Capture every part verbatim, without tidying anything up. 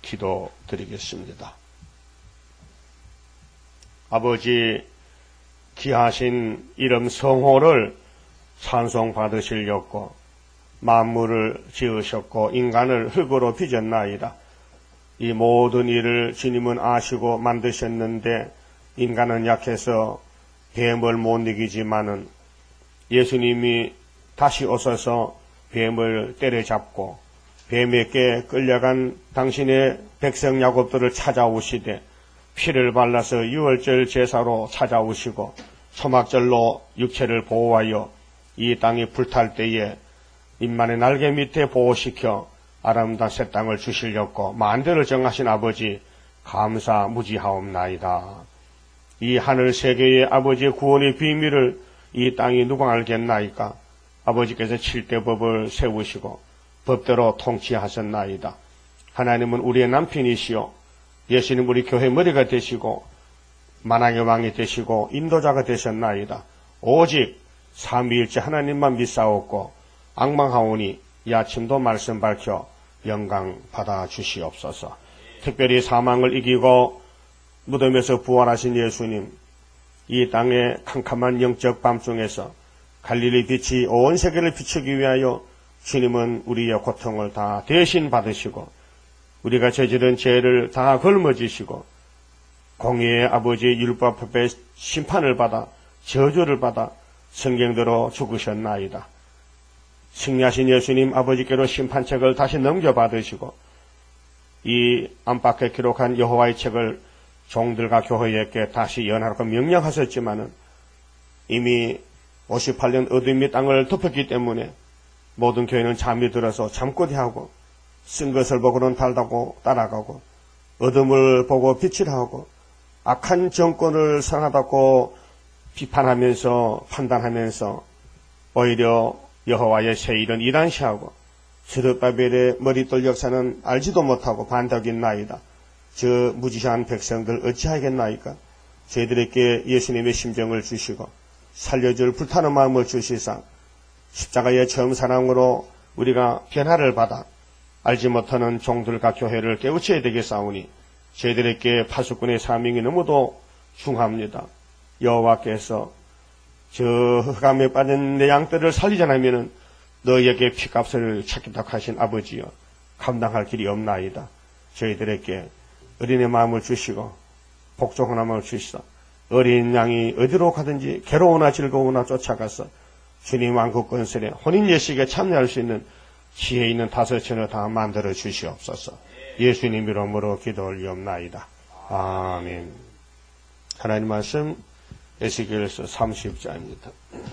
기도드리겠습니다. 아버지, 귀하신 이름 성호를 찬송받으시려고 만물을 지으셨고 인간을 흙으로 빚었나이다. 이 모든 일을 주님은 아시고 만드셨는데 인간은 약해서 뱀을 못 이기지만은 예수님이 다시 오셔서 뱀을 때려잡고 뱀에게 끌려간 당신의 백성 야곱들을 찾아오시되 피를 발라서 유월절 제사로 찾아오시고 초막절로 육체를 보호하여 이 땅이 불탈 때에 인만의 날개 밑에 보호시켜 아름다운 새 땅을 주시려고 만대를 정하신 아버지 감사 무지하옵나이다. 이 하늘 세계의 아버지의 구원의 비밀을 이 땅이 누가 알겠나이까? 아버지께서 칠대법을 세우시고 법대로 통치하셨나이다. 하나님은 우리의 남편이시오. 예수님 우리 교회 머리가 되시고 만왕의 왕이 되시고 인도자가 되셨나이다. 오직 삼위일체 하나님만 믿사옵고 앙망하오니 이 아침도 말씀 밝혀 영광 받아 주시옵소서. 특별히 사망을 이기고 무덤에서 부활하신 예수님, 이 땅의 캄캄한 영적 밤중에서 갈릴리 빛이 온 세계를 비추기 위하여 주님은 우리의 고통을 다 대신 받으시고 우리가 저지른 죄를 다 걸머지시고 공의의 아버지의 율법법의 심판을 받아 저주를 받아 성경대로 죽으셨나이다. 승리하신 예수님 아버지께로 심판책을 다시 넘겨받으시고 이 안팎에 기록한 여호와의 책을 종들과 교회에게 다시 연하라고 명령하셨지만은 이미 오십팔 년 어둠이 땅을 덮었기 때문에 모든 교회는 잠이 들어서 잠꼬대하고 쓴 것을 보고는 달다고 따라가고 어둠을 보고 빛을 하고 악한 정권을 사랑하다고 비판하면서 판단하면서 오히려 여호와의 새 일은 이단시하고 스룹바벨의 머릿돌 역사는 알지도 못하고 반덕인나이다. 저 무지한 백성들 어찌하겠나이까? 저희들에게 예수님의 심정을 주시고 살려줄 불타는 마음을 주시사 십자가의 처음 사랑으로 우리가 변화를 받아 알지 못하는 종들과 교회를 깨우쳐야 되겠사오니 저희들에게 파수꾼의 사명이 너무도 중합니다. 여호와께서 저 흑암에 빠진 내 양떼를 살리자 하면은 너희에게 피값을 찾겠다 하신 아버지여 감당할 길이 없나이다. 저희들에게 어린의 마음을 주시고 복종한 마음을 주시사 어린 양이 어디로 가든지 괴로우나 즐거우나 쫓아가서 주님 왕국 건설에 혼인 예식에 참여할 수 있는 지혜 있는 다섯천을 다 만들어 주시옵소서. 예수님 이름으로 기도 올리옵나이다. 아멘. 하나님 말씀 에스겔서 삼십 장입니다.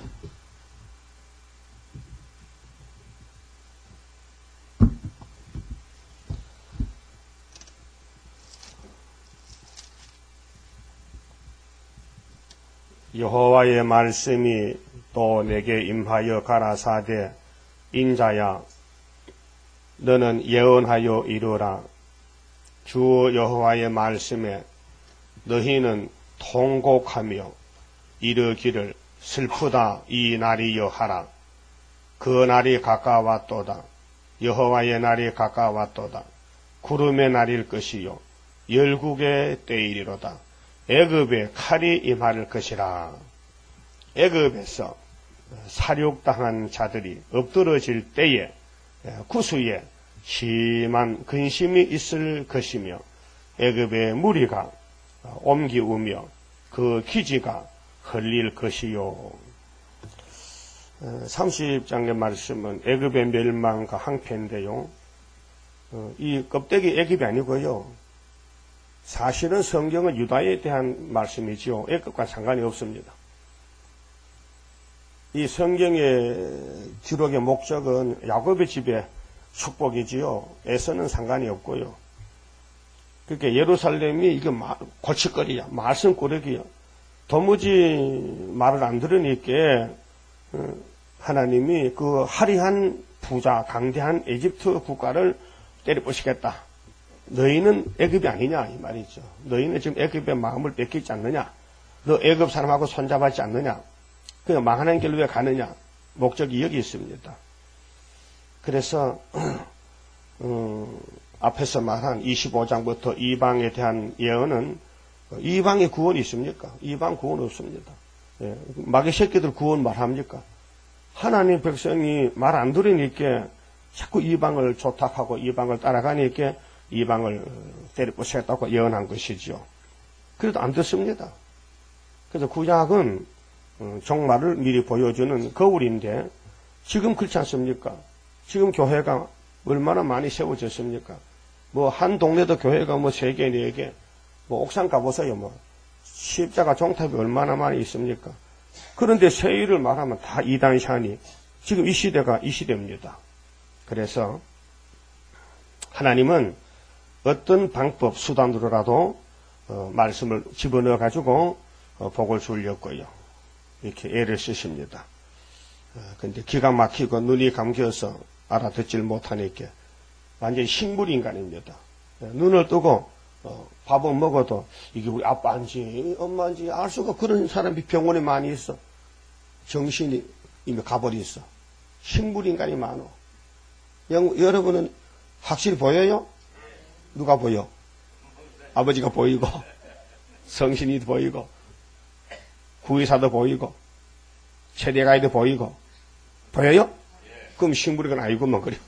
여호와의 말씀이 또 내게 임하여 가라사대 인자야 너는 예언하여 이르라. 주 여호와의 말씀에 너희는 통곡하며 이르기를 슬프다 이 날이여 하라. 그 날이 가까웠도다. 여호와의 날이 가까웠도다. 구름의 날일 것이요 열국의 때이리로다. 애굽에 칼이 임할 것이라. 애굽에서 살육당한 자들이 엎드러질 때에 구수에 심한 근심이 있을 것이며 애굽의 무리가 옮기우며 그 기지가 흘릴 것이요. 삼십 장의 말씀은 애굽의 멸망과 항패인데요. 이 껍데기 애굽이 아니고요. 사실은 성경은 유다에 대한 말씀이지요. 애굽과 상관이 없습니다. 이 성경의 기록의 목적은 야곱의 집의 축복이지요. 에서는 상관이 없고요. 그러니까 예루살렘이 이게 골칫거리야. 말썽꾸러기야. 도무지 말을 안 들으니까 하나님이 그 화려한 부자, 강대한 에집트 국가를 때려부시겠다. 너희는 애굽이 아니냐 이 말이죠. 너희는 지금 애굽의 마음을 뺏기지 않느냐. 너 애굽 사람하고 손잡았지 않느냐. 그냥 망하는 길로 왜 가느냐. 목적이 여기 있습니다. 그래서 음, 앞에서 말한 이십오 장부터 이방에 대한 예언은 이방에 구원이 있습니까? 이방 구원 없습니다. 예, 마귀 새끼들 구원 말합니까? 하나님 백성이 말 안 들으니까 자꾸 이방을 조탁하고 이방을 따라가니까 이방을 때려부수겠다고 예언한 것이죠. 그래도 안 듣습니다. 그래서 구약은 종말을 미리 보여주는 거울인데 지금 그렇지 않습니까? 지금 교회가 얼마나 많이 세워졌습니까? 뭐 한 동네도 교회가 뭐 세 개, 네 개, 뭐 옥상 가보세요. 뭐 십자가 종탑이 얼마나 많이 있습니까? 그런데 세일을 말하면 다 이단샤니 지금 이 시대가 이 시대입니다. 그래서 하나님은 어떤 방법, 수단으로라도 어, 말씀을 집어넣어 가지고 어, 복을 주려고요. 이렇게 애를 쓰십니다. 어, 근데 기가 막히고 눈이 감겨서 알아듣질 못하니까 완전히 식물인간입니다. 어, 눈을 뜨고 어, 밥은 먹어도 이게 우리 아빠인지 엄마인지 알 수가 그런 사람이 병원에 많이 있어. 정신이 이미 가버렸어. 식물인간이 많어. 영, 여러분은 확실히 보여요? 누가 보여? 아버지가 보이고 성신이 보이고 구의사도 보이고 체대가이도 보이고 보여요? 그럼 식물이건 아니구만 그래.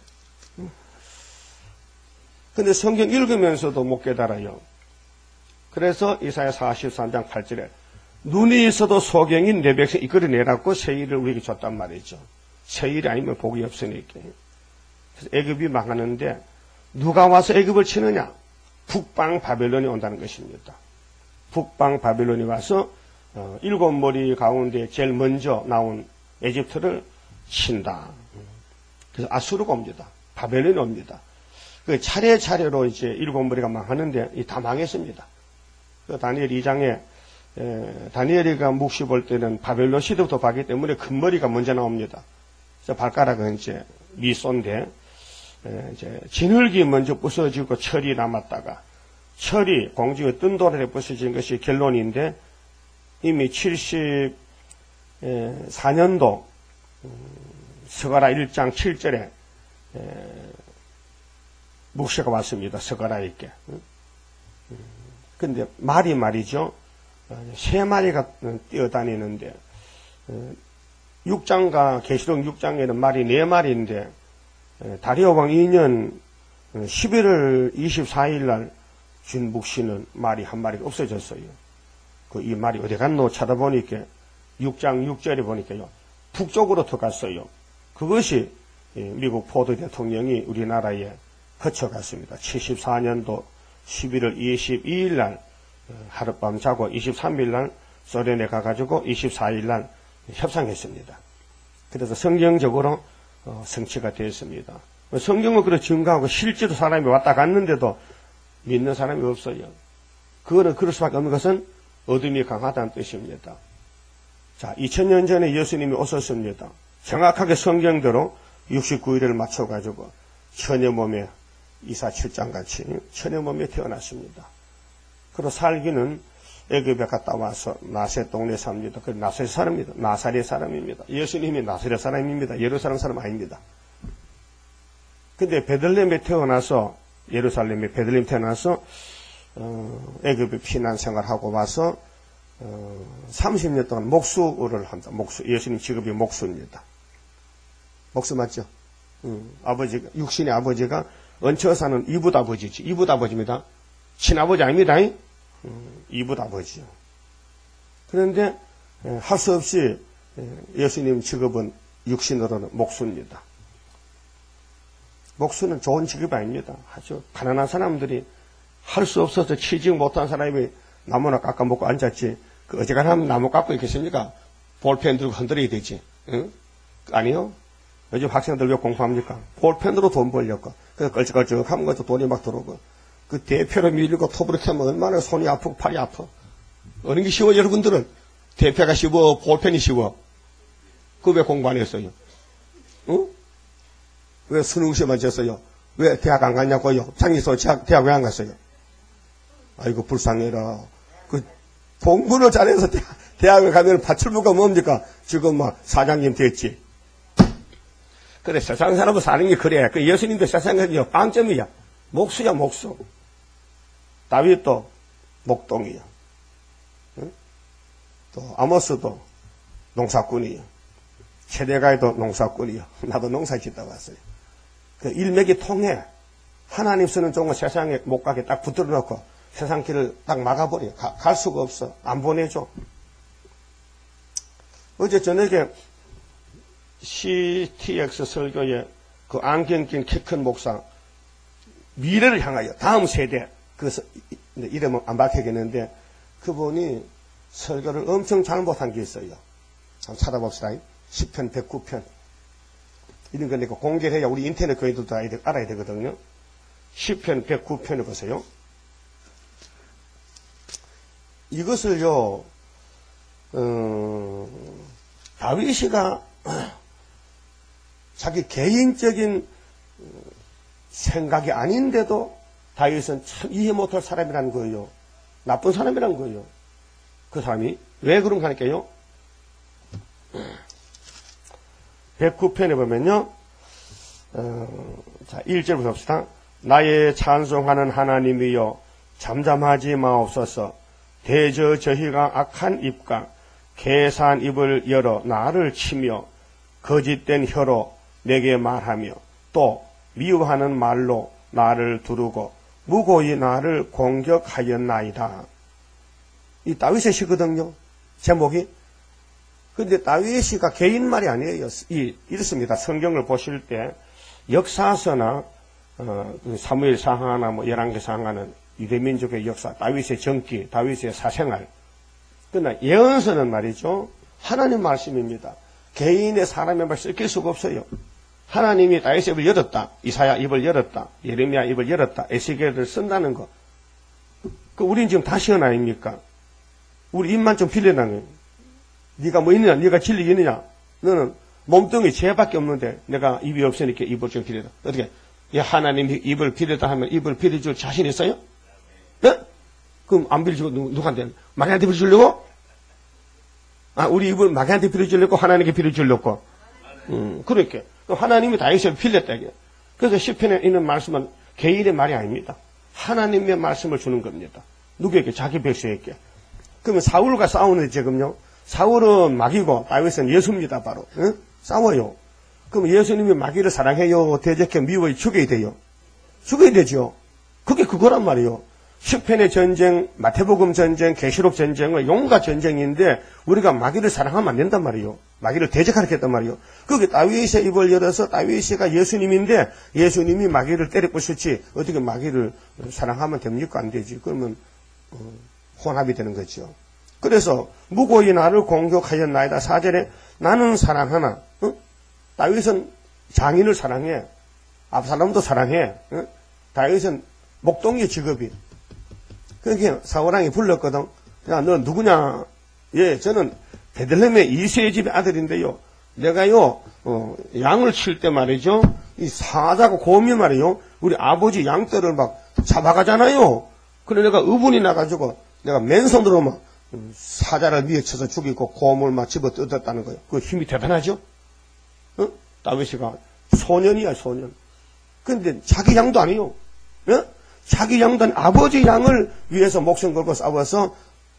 근데 성경 읽으면서도 못 깨달아요. 그래서 이사야 사십삼 장 팔 절에 눈이 있어도 소경인 내 백성 이끌어내라고 세일을 우리에게 줬단 말이죠. 세일이 아니면 복이 없으니까. 그래서 애굽이 망하는데 누가 와서 애굽을 치느냐? 북방 바벨론이 온다는 것입니다. 북방 바벨론이 와서 어, 일곱 머리 가운데 제일 먼저 나온 에집트를 친다. 그래서 아수르가 옵니다. 바벨론이 옵니다. 그 차례차례로 이제 일곱 머리가 망하는데 다 망했습니다. 그 다니엘 이 장에 에, 다니엘이가 묵시 볼 때는 바벨론 시대부터 봤기 때문에 큰 머리가 먼저 나옵니다. 그래서 발가락은 이제 미소인데 에, 이제 진흙이 먼저 부서지고 철이 남았다가 철이 공중에 뜬 돌에 부서진 것이 결론인데 이미 칠십사 년도 스가랴 일 장 칠 절에 묵시가 왔습니다. 스가랴에게. 근데 말이 말이죠. 세 마리가 뛰어다니는데 육 장과 계시록 육 장에는 말이 네 마리인데 다리오 왕 이 년 십일월 이십사일 날 준 묵시는 말이 한 마리가 없어졌어요. 그 이 말이 어디 갔노 찾아보니까 육 장 육 절에 보니까요. 북쪽으로 들어갔어요. 그것이 미국 포드 대통령이 우리나라에 거쳐갔습니다. 칠십사 년도 십일월 이십이일 날 하룻밤 자고 이십삼일 날 소련에 가가지고 이십사일 날 협상했습니다. 그래서 성경적으로 성취가 되었습니다. 성경은 그렇게 증거하고 실제로 사람이 왔다 갔는데도 믿는 사람이 없어요. 그거는 그럴 수밖에 없는 것은 어둠이 강하다는 뜻입니다. 자, 이천 년 전에 예수님이 오셨습니다. 정확하게 성경대로 육십구 일을 맞춰가지고 처녀 몸에 이사 칠 장 같이 처녀 몸에 태어났습니다. 그리고 살기는 애굽에 갔다 와서 나세 동네 삽니다. 그 나사렛 사람입니다. 나사렛 사람입니다. 예수님이 나사렛 사람입니다. 예루살렘 사람 아닙니다. 근데 베들레헴에 태어나서 예루살렘에 베들레헴 태어나서 어, 애굽에 피난 생활하고 와서 어, 삼십 년 동안 목수를 합니다. 목수. 예수님 직업이 목수입니다. 목수 맞죠? 음, 아버지가 육신의 아버지가 얹혀 사는 이붓 아버지지. 이붓 아버지입니다. 친아버지 아닙니다. 음, 이붓 아버지요. 그런데 할 수 없이 예수님 직업은 육신으로는 목수입니다. 목수는 좋은 직업이 아닙니다. 아주 가난한 사람들이 할 수 없어서 취직 못한 사람이 나무나 깎아먹고 앉았지. 그 어지간하면 나무 깎고 있겠습니까? 볼펜 들고 흔들어야 되지. 응? 아니요. 요즘 학생들 왜 공부합니까? 볼펜으로 돈 벌려고. 그래서 걸쩍걸쩍하면 것도 돈이 막 들어오고. 그 대표로 밀리고 톱으로 캐면 얼마나 손이 아프고 팔이 아파. 어느 게 쉬워, 여러분들은? 대표가 쉬워, 볼펜이 쉬워. 그 왜 공부 안 했어요? 응? 왜 수능 시험만 쳤어요? 왜 대학 안 갔냐고요? 장기서 대학 왜 안 갔어요? 아이고, 불쌍해라. 그, 공부를 잘해서 대학, 대학을 가면 파출부가 뭡니까? 지금 막 사장님 됐지. 그래, 세상 사람은 사는 게 그래. 그 예수님도 세상에서 빵점이야. 목수야, 목수. 다윗도 목동이야. 응? 또 아모스도 농사꾼이야. 세대가에도 농사꾼이야. 나도 농사 짓다 왔어요. 그 일맥이 통해. 하나님 쓰는 종은 세상에 못 가게 딱 붙들어 놓고 세상 길을 딱 막아버려. 가, 갈 수가 없어. 안 보내줘. 어제 저녁에 씨티엑스 설교에 그 안경 낀 키 큰 목사, 미래를 향하여 다음 세대, 그 이름은 안 밝히겠는데 그분이 설교를 엄청 잘못한 게 있어요. 한번 찾아봅시다. 시편 백구 편. 이런 거 내가 공개를 해야 우리 인터넷 교회들도 알아야 되거든요. 시편 백구 편을 보세요. 이것을요, 어, 다윗이가 자기 개인적인 생각이 아닌데도 다윗은 참 이해 못할 사람이라는 거예요. 나쁜 사람이라는 거예요. 그 사람이 왜 그런가 하니까요. 백구 편에 보면요. 어, 자, 일 절부터 봅시다. 나의 찬송하는 하나님이여 잠잠하지 마옵소서. 대저 저희가 악한 입과 개산 입을 열어 나를 치며 거짓된 혀로 내게 말하며 또 미워하는 말로 나를 두르고 무고히 나를 공격하였나이다. 이 다윗의 시거든요. 제목이. 근데 다윗의 시가 개인 말이 아니에요. 이, 이렇습니다. 성경을 보실 때 역사서나 어, 사무엘 상하나 뭐 열왕기 상하는 유대민족의 역사, 다윗의 정기, 다윗의 사생활. 그러나 예언서는 말이죠. 하나님 말씀입니다. 개인의 사람의 말 섞일 수가 없어요. 하나님이 다윗의 입을 열었다. 이사야 입을 열었다. 예레미야 입을 열었다. 에스겔을 쓴다는 거. 그 우린 지금 다 시원 아닙니까? 우리 입만 좀 빌려나는. 네가 뭐 있느냐? 네가 진리 있느냐? 너는 몸뚱이 죄밖에 없는데 내가 입이 없으니까 입을 좀 빌려라. 어떻게? 예, 하나님이 입을 빌렸다 하면 입을 빌려줄 자신 있어요? 네? 그럼 안 빌려주고 누, 누구한테? 마귀한테 빌려주려고? 아, 우리 입을 마귀한테 빌려주려고 하나님께 빌려주려고? 음, 그렇게. 하나님이 다윗을 빌렸다. 그래서 시편에 있는 말씀은 개인의 말이 아닙니다. 하나님의 말씀을 주는 겁니다. 누구에게? 자기 백성에게. 그러면 사울과 싸우는데 지금요. 사울은 마귀고 다윗은 예수입니다. 바로. 응? 싸워요. 그럼 예수님이 마귀를 사랑해요? 대적해 미워해 죽여야 돼요? 죽여야 되죠. 그게 그거란 말이에요. 시편의 전쟁, 마태복음 전쟁, 계시록 전쟁은 용과 전쟁인데 우리가 마귀를 사랑하면 안 된단 말이에요. 마귀를 대적하게 했단 말이에요. 그게 다윗의 입을 열어서 다윗이가 예수님인데 예수님이 마귀를 때려 부수지 어떻게 마귀를 사랑하면 됩니까? 안 되지. 그러면 어, 혼합이 되는 거죠. 그래서 무고히 나를 공격하였나이다. 사 절에 나는 사랑하나. 어? 다윗은 장인을 사랑해. 압살롬도 사랑해. 어? 다윗은 목동의 직업이. 그러니까 사울왕이 불렀거든. 야, 너 누구냐? 예, 저는 베들레헴의 이세의 집의 아들인데요. 내가요, 어, 양을 칠 때 말이죠. 이 사자고 곰이 말이요. 우리 아버지 양떼를 막 잡아가잖아요. 그래 내가 의분이 나가지고 내가 맨손으로 막 사자를 미쳐서 죽이고 곰을 막 집어 뜯었다는 거예요. 그 힘이 대단하죠? 어? 다윗이가 소년이야, 소년. 근데 자기 양도 아니요. 예? 자기 양도 아니, 아버지 양을 위해서 목숨 걸고 싸워서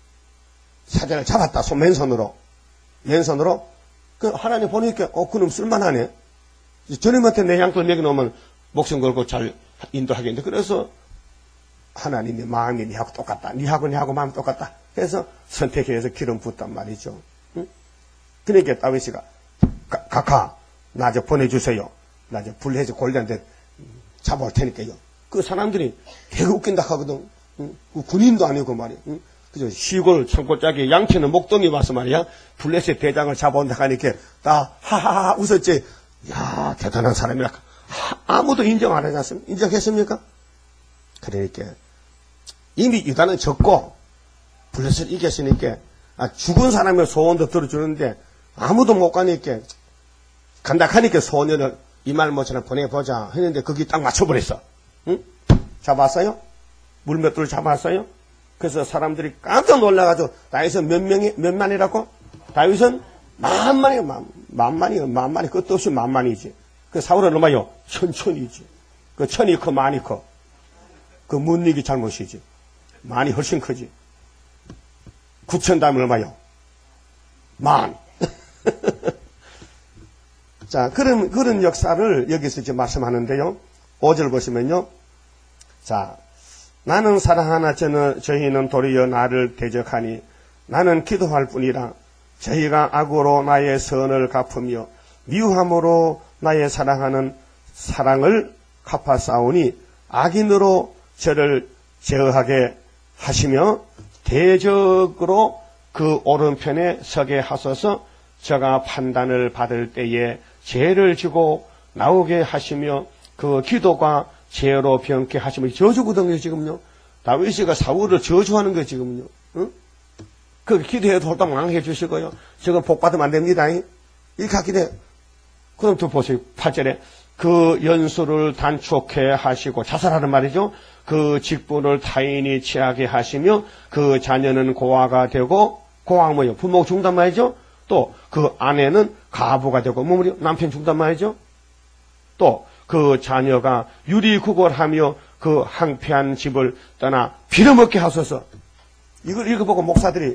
사자를 잡았다. 손 맨손으로. 맨손으로. 그 하나님 보니까 어 그놈 쓸만하네. 저놈한테 내 양들 먹여놓으면 목숨 걸고 잘 인도하겠는데. 그래서 하나님의 마음이 니하고 똑같다. 니하고 니하고 마음 똑같다. 그래서 선택해서 기름 붓단 말이죠. 응? 그러니까 다윗이가 각하 나 저 보내주세요. 나 저 불해서 골리한테 잡아올 테니까요. 그 사람들이 되게 웃긴다 하거든. 응? 그 군인도 아니고 말이야. 응? 그죠? 시골 청포짝에 양치는 목동이 와서 말이야. 블레셋 대장을 잡아온다 하니까 다 하하하 웃었지. 야 대단한 사람이라. 하, 아무도 인정 안 해놨습니까? 인정했습니까? 그러니까 이미 유다는 졌고 블레셋 이겼으니까 아, 죽은 사람의 소원도 들어주는데 아무도 못 가니까 간다 하니까 소년을 이말모처럼 보내보자 했는데 거기 딱 맞춰버렸어. 응? 잡았어요? 물맷돌을 잡았어요? 그래서 사람들이 깜짝 놀라가지고 다윗은 몇 명이 몇 만이라고? 다윗은 만만이 만, 만만이 만만이 끝도 없이 만만이지. 그 사울은 얼마요? 천천이지. 그 천이 커 만이 커. 그 문익이 잘못이지. 만이 훨씬 크지. 구천 다음에 얼마요? 만. 자, 그런, 그런 역사를 여기서 이제 말씀하는데요. 오 절 보시면요. 자, 나는 사랑하나 저는, 저희는 도리어 나를 대적하니 나는 기도할 뿐이라 저희가 악으로 나의 선을 갚으며 미움함으로 나의 사랑하는 사랑을 갚아 싸우니 악인으로 저를 제어하게 하시며 대적으로 그 오른편에 서게 하소서. 저가 판단을 받을 때에 죄를 지고 나오게 하시며 그 기도가 죄로 변케 하시며 저주거든요. 지금요. 다윗이가 사울을 저주하는 거예요. 지금요. 응? 그 기도해도 홀딱 망해 주시고요. 저건 복 받으면 안 됩니다. 이렇게 하게 돼. 그럼 또 보세요. 팔 절에 그 연수를 단축해 하시고 자살하는 말이죠. 그 직분을 타인이 취하게 하시며 그 자녀는 고아가 되고 고아가 뭐예요? 부모가 죽는단 말이죠. 또 그 아내는 가부가 되고 뭐뭐요? 남편 죽는단 말이죠. 또 그 자녀가 유리구걸하며 그 황폐한 집을 떠나 빌어먹게 하소서. 이걸 읽어보고 목사들이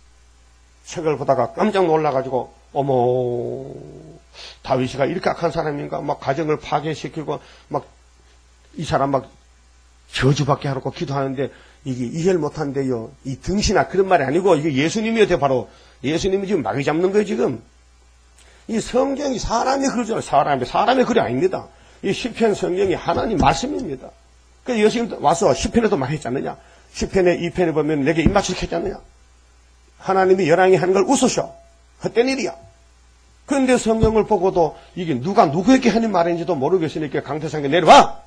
책을 보다가 깜짝 놀라가지고 어머 다윗이가 이렇게 악한 사람인가 막 가정을 파괴시키고 막 이 사람 막 저주받게 하라고 기도하는데 이게 이해를 못한대요. 이 등신아 그런 말이 아니고 이게 예수님이어도 바로 예수님이 지금 마귀 잡는 거예요. 지금 이 성경이 사람이 글이잖아요. 사람이 사람의 글이 아닙니다. 이 시편 성경이 하나님 말씀입니다. 그래서 예수님 와서 시편에도 말했지 않느냐. 시편의 이 편에 보면 내게 입맞추게 했지 않느냐. 하나님이 열왕이 하는 걸 웃으셔. 헛된 일이야. 그런데 성경을 보고도 이게 누가 누구에게 하는 말인지도 모르겠으니까 강태상에 내려와.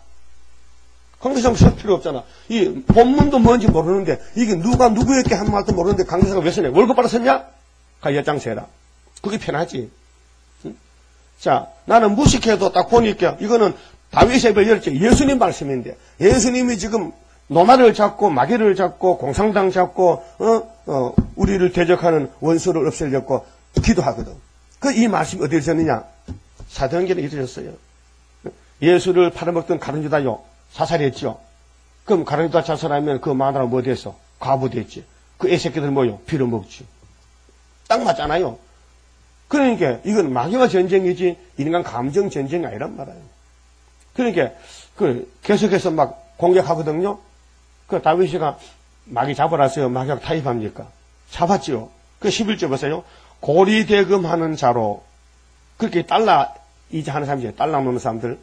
강태상 쓸 필요 없잖아. 이 본문도 뭔지 모르는데 이게 누가 누구에게 한 말도 모르는데 강태상을 왜 쓰냐. 월급 받아 썼냐? 가 엿장 세라. 그게 편하지. 응? 자, 나는 무식해도 딱 보니까 이거는 다윗의 별열지 예수님 말씀인데 예수님이 지금 노마를 잡고 마귀를 잡고 공상당 잡고 어, 어, 우리를 대적하는 원수를 없애려고 기도하거든. 그 이 말씀이 어디에 있었느냐? 사도행전에 이루어졌어요. 예수를 팔아먹던 가룟 유다요 사살했죠. 그럼 가룟 유다 자살하면 그 마누라 뭐 됐어? 과부 됐지. 그 애새끼들 뭐요? 빌어먹지. 딱 맞잖아요. 그러니까 이건 마귀와 전쟁이지 인간 감정 전쟁이 아니란 말이에요. 그러니까 그 계속해서 막 공격하거든요. 그 다윗이가 마귀 잡으라서요. 마귀가 타입합니까? 잡았지요. 그 십일 절 보세요. 고리대금하는 자로 그렇게 달러 이자하는 사람이죠. 달러 노는 사람들.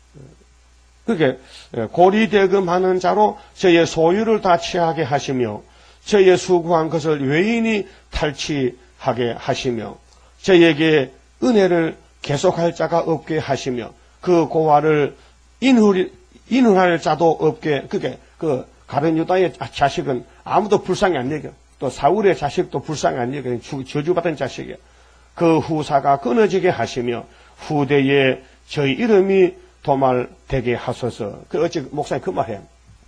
그렇게 고리대금하는 자로 저의 소유를 다 취하게 하시며 저의 수고한 것을 외인이 탈취하게 하시며 저에게 은혜를 계속할 자가 없게 하시며 그 고아를 인후리, 인후할 자도 없게 그게 그 가룟 유다의 자식은 아무도 불쌍히 안 여겨. 또 사울의 자식도 불쌍히 안 여겨. 저주받은 자식이야. 그 후사가 끊어지게 하시며 후대에 저희 이름이 도말되게 하소서. 그 어찌 목사님 그 말해.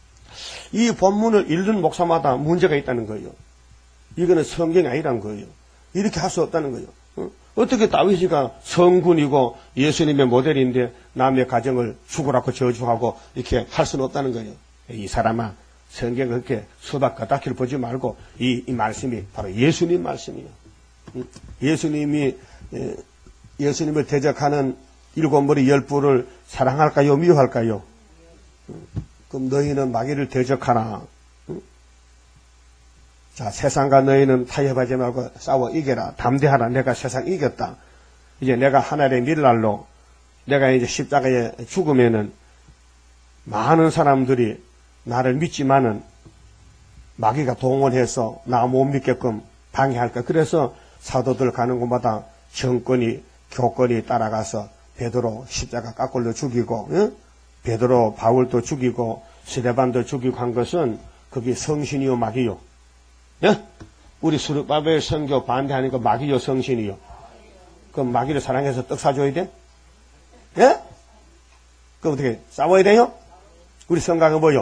이 본문을 읽는 목사마다 문제가 있다는 거예요. 이거는 성경이 아니라는 거예요. 이렇게 할 수 없다는 거예요. 어? 어떻게 다윗이가 성군이고 예수님의 모델인데 남의 가정을 죽으라고 저주하고 이렇게 할 수는 없다는 거예요. 이 사람아 성경을 그렇게 수박 끄덕기를 보지 말고 이, 이 말씀이 바로 예수님 말씀이에요. 예수님이 예수님을 대적하는 일곱 머리 열 뿔을 사랑할까요? 미워할까요? 그럼 너희는 마귀를 대적하라. 자, 세상과 너희는 타협하지 말고 싸워 이겨라. 담대하라. 내가 세상 이겼다. 이제 내가 하늘의 밀날로 내가 이제 십자가에 죽으면은 많은 사람들이 나를 믿지만은 마귀가 동원해서 나 못 믿게끔 방해할까. 그래서 사도들 가는 곳마다 정권이 교권이 따라가서 베드로 십자가 깎골로 죽이고 응? 베드로 바울도 죽이고 스데반도 죽이고 한 것은 그게 성신이요 마귀요. 예? 우리 수르바벨 선교 반대하니까 마귀요 성신이요. 그럼 마귀를 사랑해서 떡 사줘야 돼? 예? 그럼 어떻게 싸워야 돼요? 우리 성강은 뭐요?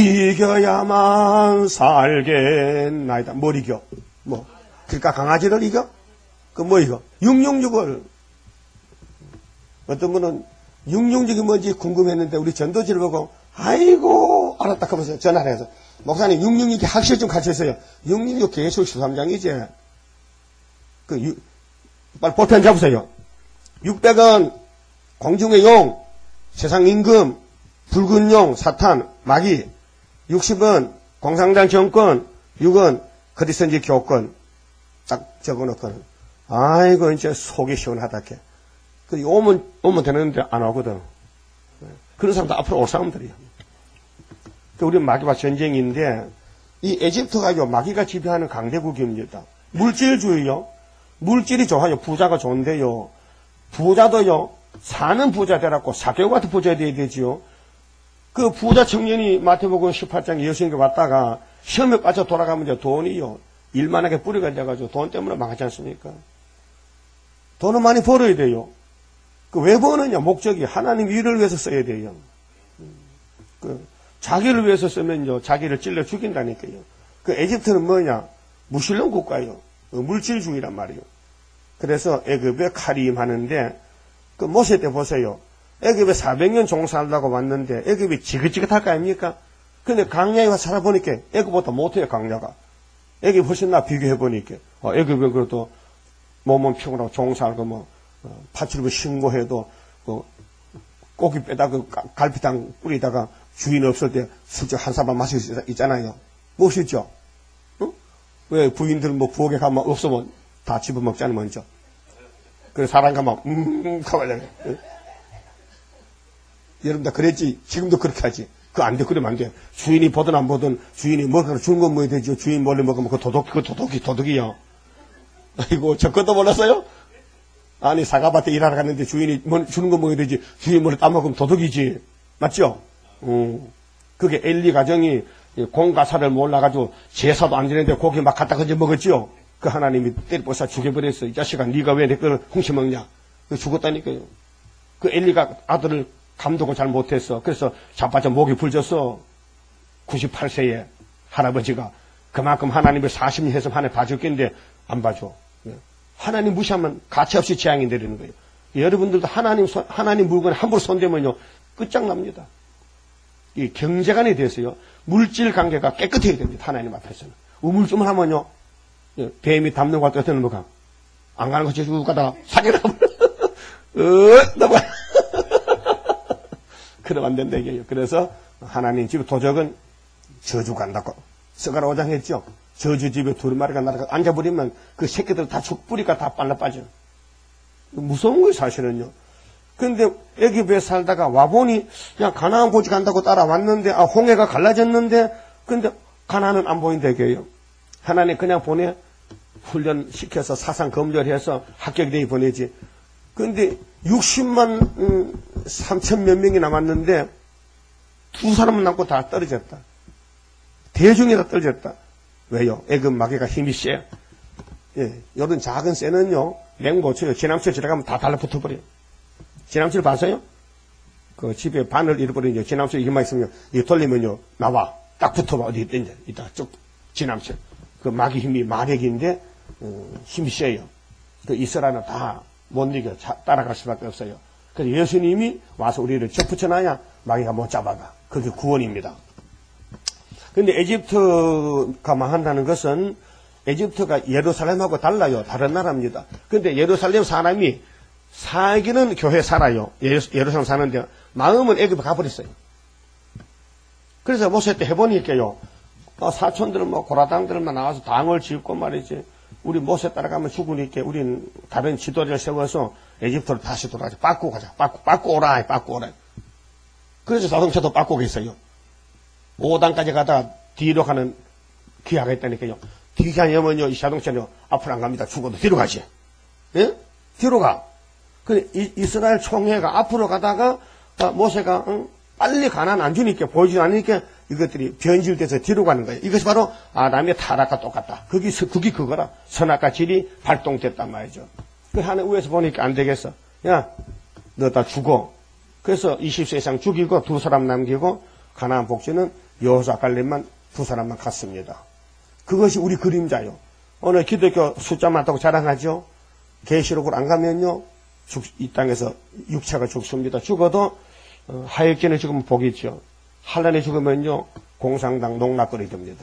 이겨야만 살겠나이다. 뭘 이겨? 뭐? 그러니까 강아지를 이겨? 그 뭐 이겨? 육육육을. 어떤 분은 육육육이 뭔지 궁금했는데 우리 전도지를 보고 아이고 알았다 하면서 전화를 해서 목사님 육백육십육 학실 좀 가르쳐주세요. 육백육십육 계속 십삼 장이지. 그 유, 빨리 볼펜 잡으세요. 육백은 공중의 용, 세상 임금, 붉은 용, 사탄, 마귀. 육십은 공산당 정권, 육은 그리스도인지 교권. 딱 적어놓고는 아이고 이제 속이 시원하다 캐. 그 오면 오면 되는데 안 오거든. 그런 사람도 앞으로 올 사람들이야. 우리 마귀와 전쟁인데 이 에집트가 요 마귀가 지배하는 강대국입니다. 물질주의요. 물질이 좋아요. 부자가 좋은데요. 부자도요. 사는 부자 되라고 사개오 같은 부자 돼야 되지요. 그 부자 청년이 마태복음 십팔 장 예수님께 왔다가 시험에 빠져 돌아가면 이제 돈이요. 일만하게 뿌리가 돼가지고 돈 때문에 망하지 않습니까? 돈은 많이 벌어야 돼요. 그 왜 버느냐? 목적이 하나님 일을 위해서 써야 돼요. 그 자기를 위해서 쓰면요. 자기를 찔러 죽인다니까요. 그 에집트는 뭐냐? 무신론 국가예요. 물질주의란 말이에요. 그래서 애굽에 칼이 임하는데 그 모세 때 보세요. 애굽에 사백 년 종살다고 왔는데 애굽이 지긋지긋할 거 아닙니까? 근데 강야에 와서 살아보니까 애굽보다 못해요. 강야가. 애굽 훨씬 나 비교해보니까 어, 애굽은 그래도 몸은 피곤하고 종살고 뭐 어, 파출부 신고해도 그 고기 빼다 그 갈피탕 뿌리다가 주인 없을 때 슬쩍 한 사발 마실 수 있잖아요. 멋있죠? 응? 왜 부인들 뭐 부엌에 가면 없으면 다 집어먹잖아요, 먼저. 그래서 사람 가면 음 가만히 응? 여러분 다 그랬지. 지금도 그렇게 하지. 그거 안 돼. 그러면 안 돼. 주인이 보든 안 보든 주인이 먹으러 주는 건 뭐야 되죠. 주인 몰래 먹으면 그 도둑, 그 도둑이 도둑이요. 아이고 저 것도 몰랐어요? 아니 사과밭에 일하러 갔는데 주인이 뭐, 주는 건 뭐야 되지. 주인 몰래 따먹으면 도둑이지. 맞죠? 음. 그게 엘리 가정이 공가사를 몰라가지고 제사도 안 지냈는데 고기 막 갖다 건져 먹었죠. 그 하나님이 때려부숴 죽여버렸어. 이 자식아 네가 왜 내 거를 훔쳐먹냐. 그 죽었다니까요. 그 엘리가 아들을 감독을 잘 못했어. 그래서 자빠져 목이 불졌어. 구십팔 세에 할아버지가 그만큼 하나님을 사십 년 해서 하나님 봐줬겠는데 안 봐줘. 하나님 무시하면 가치없이 재앙이 내리는 거예요. 여러분들도 하나님 손, 하나님 물건에 함부로 손대면요 끝장납니다. 이 경제관에 대해서요 물질 관계가 깨끗해야 됩니다. 하나님 앞에서는 우물쭈물하면요 뱀이 담는 것 같은 뭐가 안 가는 것이 쭉 가다가 사기를 하면 어 나봐. 그러면 안 된다 이게요. 그래서 하나님 집 도적은 저주 간다고 서가라 오장 했죠. 저주 집에 두 마리가 날아가 앉아버리면 그 새끼들 다 죽 뿌리가 다 빨라 빠져. 무서운 거예요 사실은요. 근데 애굽에 살다가 와보니 그냥 가나안 고지 간다고 따라왔는데 아 홍해가 갈라졌는데 근데 가나안은 안 보인다 이게요. 하나님 그냥 보내 훈련시켜서 사상 검열해서 합격대에 보내지. 근데 육십만 음, 삼천 몇 명이 남았는데 두 사람은 남고 다 떨어졌다. 대중이 다 떨어졌다. 왜요? 애굽 마귀가 힘이 세. 예, 요런 작은 새는요 맹 못 쳐요. 지남철 지나가면 다 달라붙어버려요. 지남철 봤어요? 그 집에 바늘 잃어버리죠. 지남철 이것만 있으면 이거 돌리면요 나와 딱 붙어봐. 어디 있든지 이따 쭉 지남철. 그 마귀 힘이 마력인데 음, 힘이 세요. 그 이스라엘은 다 못 이겨 따라갈 수밖에 없어요. 그래서 예수님이 와서 우리를 쩍 붙여놔야 마귀가 못 잡아가. 그게 구원입니다. 근데 에집트가 망한다는 것은 에집트가 예루살렘하고 달라요. 다른 나라입니다. 근데 예루살렘 사람이 살기는 교회 살아요. 예루살렘 사는데 마음은 애굽에 가버렸어요. 그래서 모세 때 해보니까요. 사촌들은 뭐 고라당들만 나와서 당을 짓고 말이지. 우리 모세 따라가면 죽으니까 우리는 다른 지도자를 세워서 에집트로 다시 돌아가자. 빠꾸 가자. 빠꾸, 빠꾸 오라. 빠꾸 오라. 그래서 자동차도 빠꾸가 있어요. 오 단까지 가다가 뒤로 가는 기아가 있다니까요. 뒤가냐면요, 이 자동차는 앞으로 안 갑니다. 죽어도 뒤로 가지. 예? 뒤로 가. 그 이스라엘 총회가 앞으로 가다가 모세가 응? 빨리 가난 안 주니까 보여주지 않으니까 이것들이 변질돼서 뒤로 가는 거예요. 이것이 바로 아담의 타락과 똑같다. 그게 그게 그거라. 선악과 질이 발동됐단 말이죠. 그 하늘 위에서 보니까 안 되겠어. 야, 너 다 죽어. 그래서 이십 세 이상 죽이고 두 사람 남기고 가나안 복지는 여호수아 갈렙만 두 사람만 갔습니다. 그것이 우리 그림자요. 오늘 기독교 숫자 많다고 자랑하죠. 계시록으로 안 가면요, 죽, 이 땅에서 육체가 죽습니다. 죽어도 어, 하역전에 죽으면 복이 있죠. 한란이 죽으면요, 공산당 농락거리 됩니다.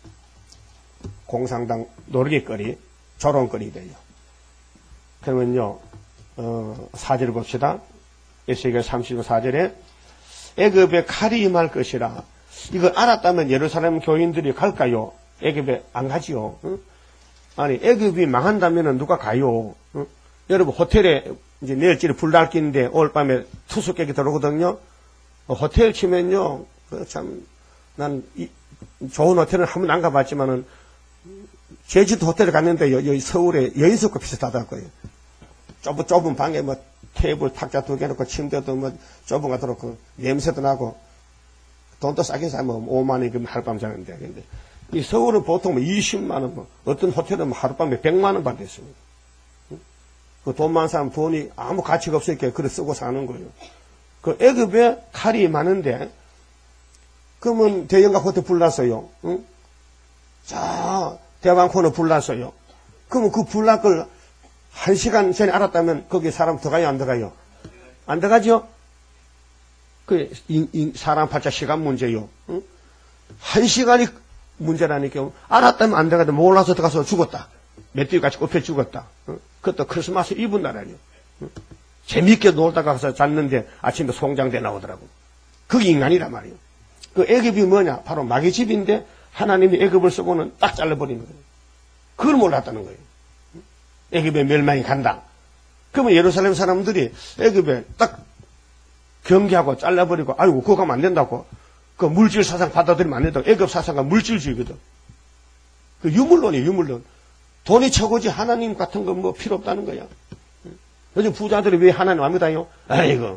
공산당 놀이거리, 조롱거리 돼요. 그러면요, 어, 사절을 봅시다. 에스겔 삼십사 절에 애굽에 칼이 임할 것이라. 이걸 알았다면 예루살렘 교인들이 갈까요? 애굽에 안 가지요. 응? 아니, 애굽이 망한다면 누가 가요? 응? 여러분, 호텔에 이제 내일쯤에 불 날끼는데 올 밤에 투숙객이 들어오거든요. 어, 호텔 치면요, 그 참, 난 이, 좋은 호텔은 한 번 안 가봤지만은 제주도 호텔에 갔는데 여, 여기 서울에 여인숙과 비슷하다고요. 좁은, 좁은 방에 뭐 테이블 탁자 두 개 놓고 침대도 뭐 좁은 거 들었고 냄새도 나고 돈도 싸게 사면 오만 원이면 하룻밤 자는데. 근데 이 서울은 보통 뭐 이십만 원, 뭐 어떤 호텔은 뭐 하룻밤에 백만 원 받았습니다. 그 돈 많은 사람 돈이 아무 가치가 없으니까 그래 쓰고 사는 거예요. 그 애굽에 칼이 많은데 그러면 대형각 호텔 불났어요. 응? 자, 대방코너 불났어요. 그러면 그 불날 걸 한 시간 전에 알았다면 거기 사람 들어가요, 안 들어가요? 안 들어가죠? 그, 인, 인, 사람 팔자 시간 문제요. 응? 한 시간이 문제라니까. 알았다면 안 들어가도 몰라서 들어가서 죽었다. 메뚜기같이 꼽혀 죽었다. 응? 그것도 크리스마스 이브 날 아니에요. 응? 재밌게 놀다가 가서 잤는데 아침에 송장대 나오더라고. 그게 인간이란 말이에요. 그 애굽이 뭐냐? 바로 마귀 집인데 하나님이 애굽을 쓰고는 딱 잘라버리는 거예요. 그걸 몰랐다는 거예요. 애굽에 멸망이 간다. 그러면 예루살렘 사람들이 애굽에 딱 경계하고 잘라버리고, 아이고, 그거 가면 안 된다고. 그 물질 사상 받아들이면 안 된다고. 애굽 사상은 물질주의거든. 그 유물론이에요, 유물론. 돈이 최고지 하나님 같은 건 뭐 필요 없다는 거야. 요즘 부자들이 왜 하나님 안 믿어요? 아이고.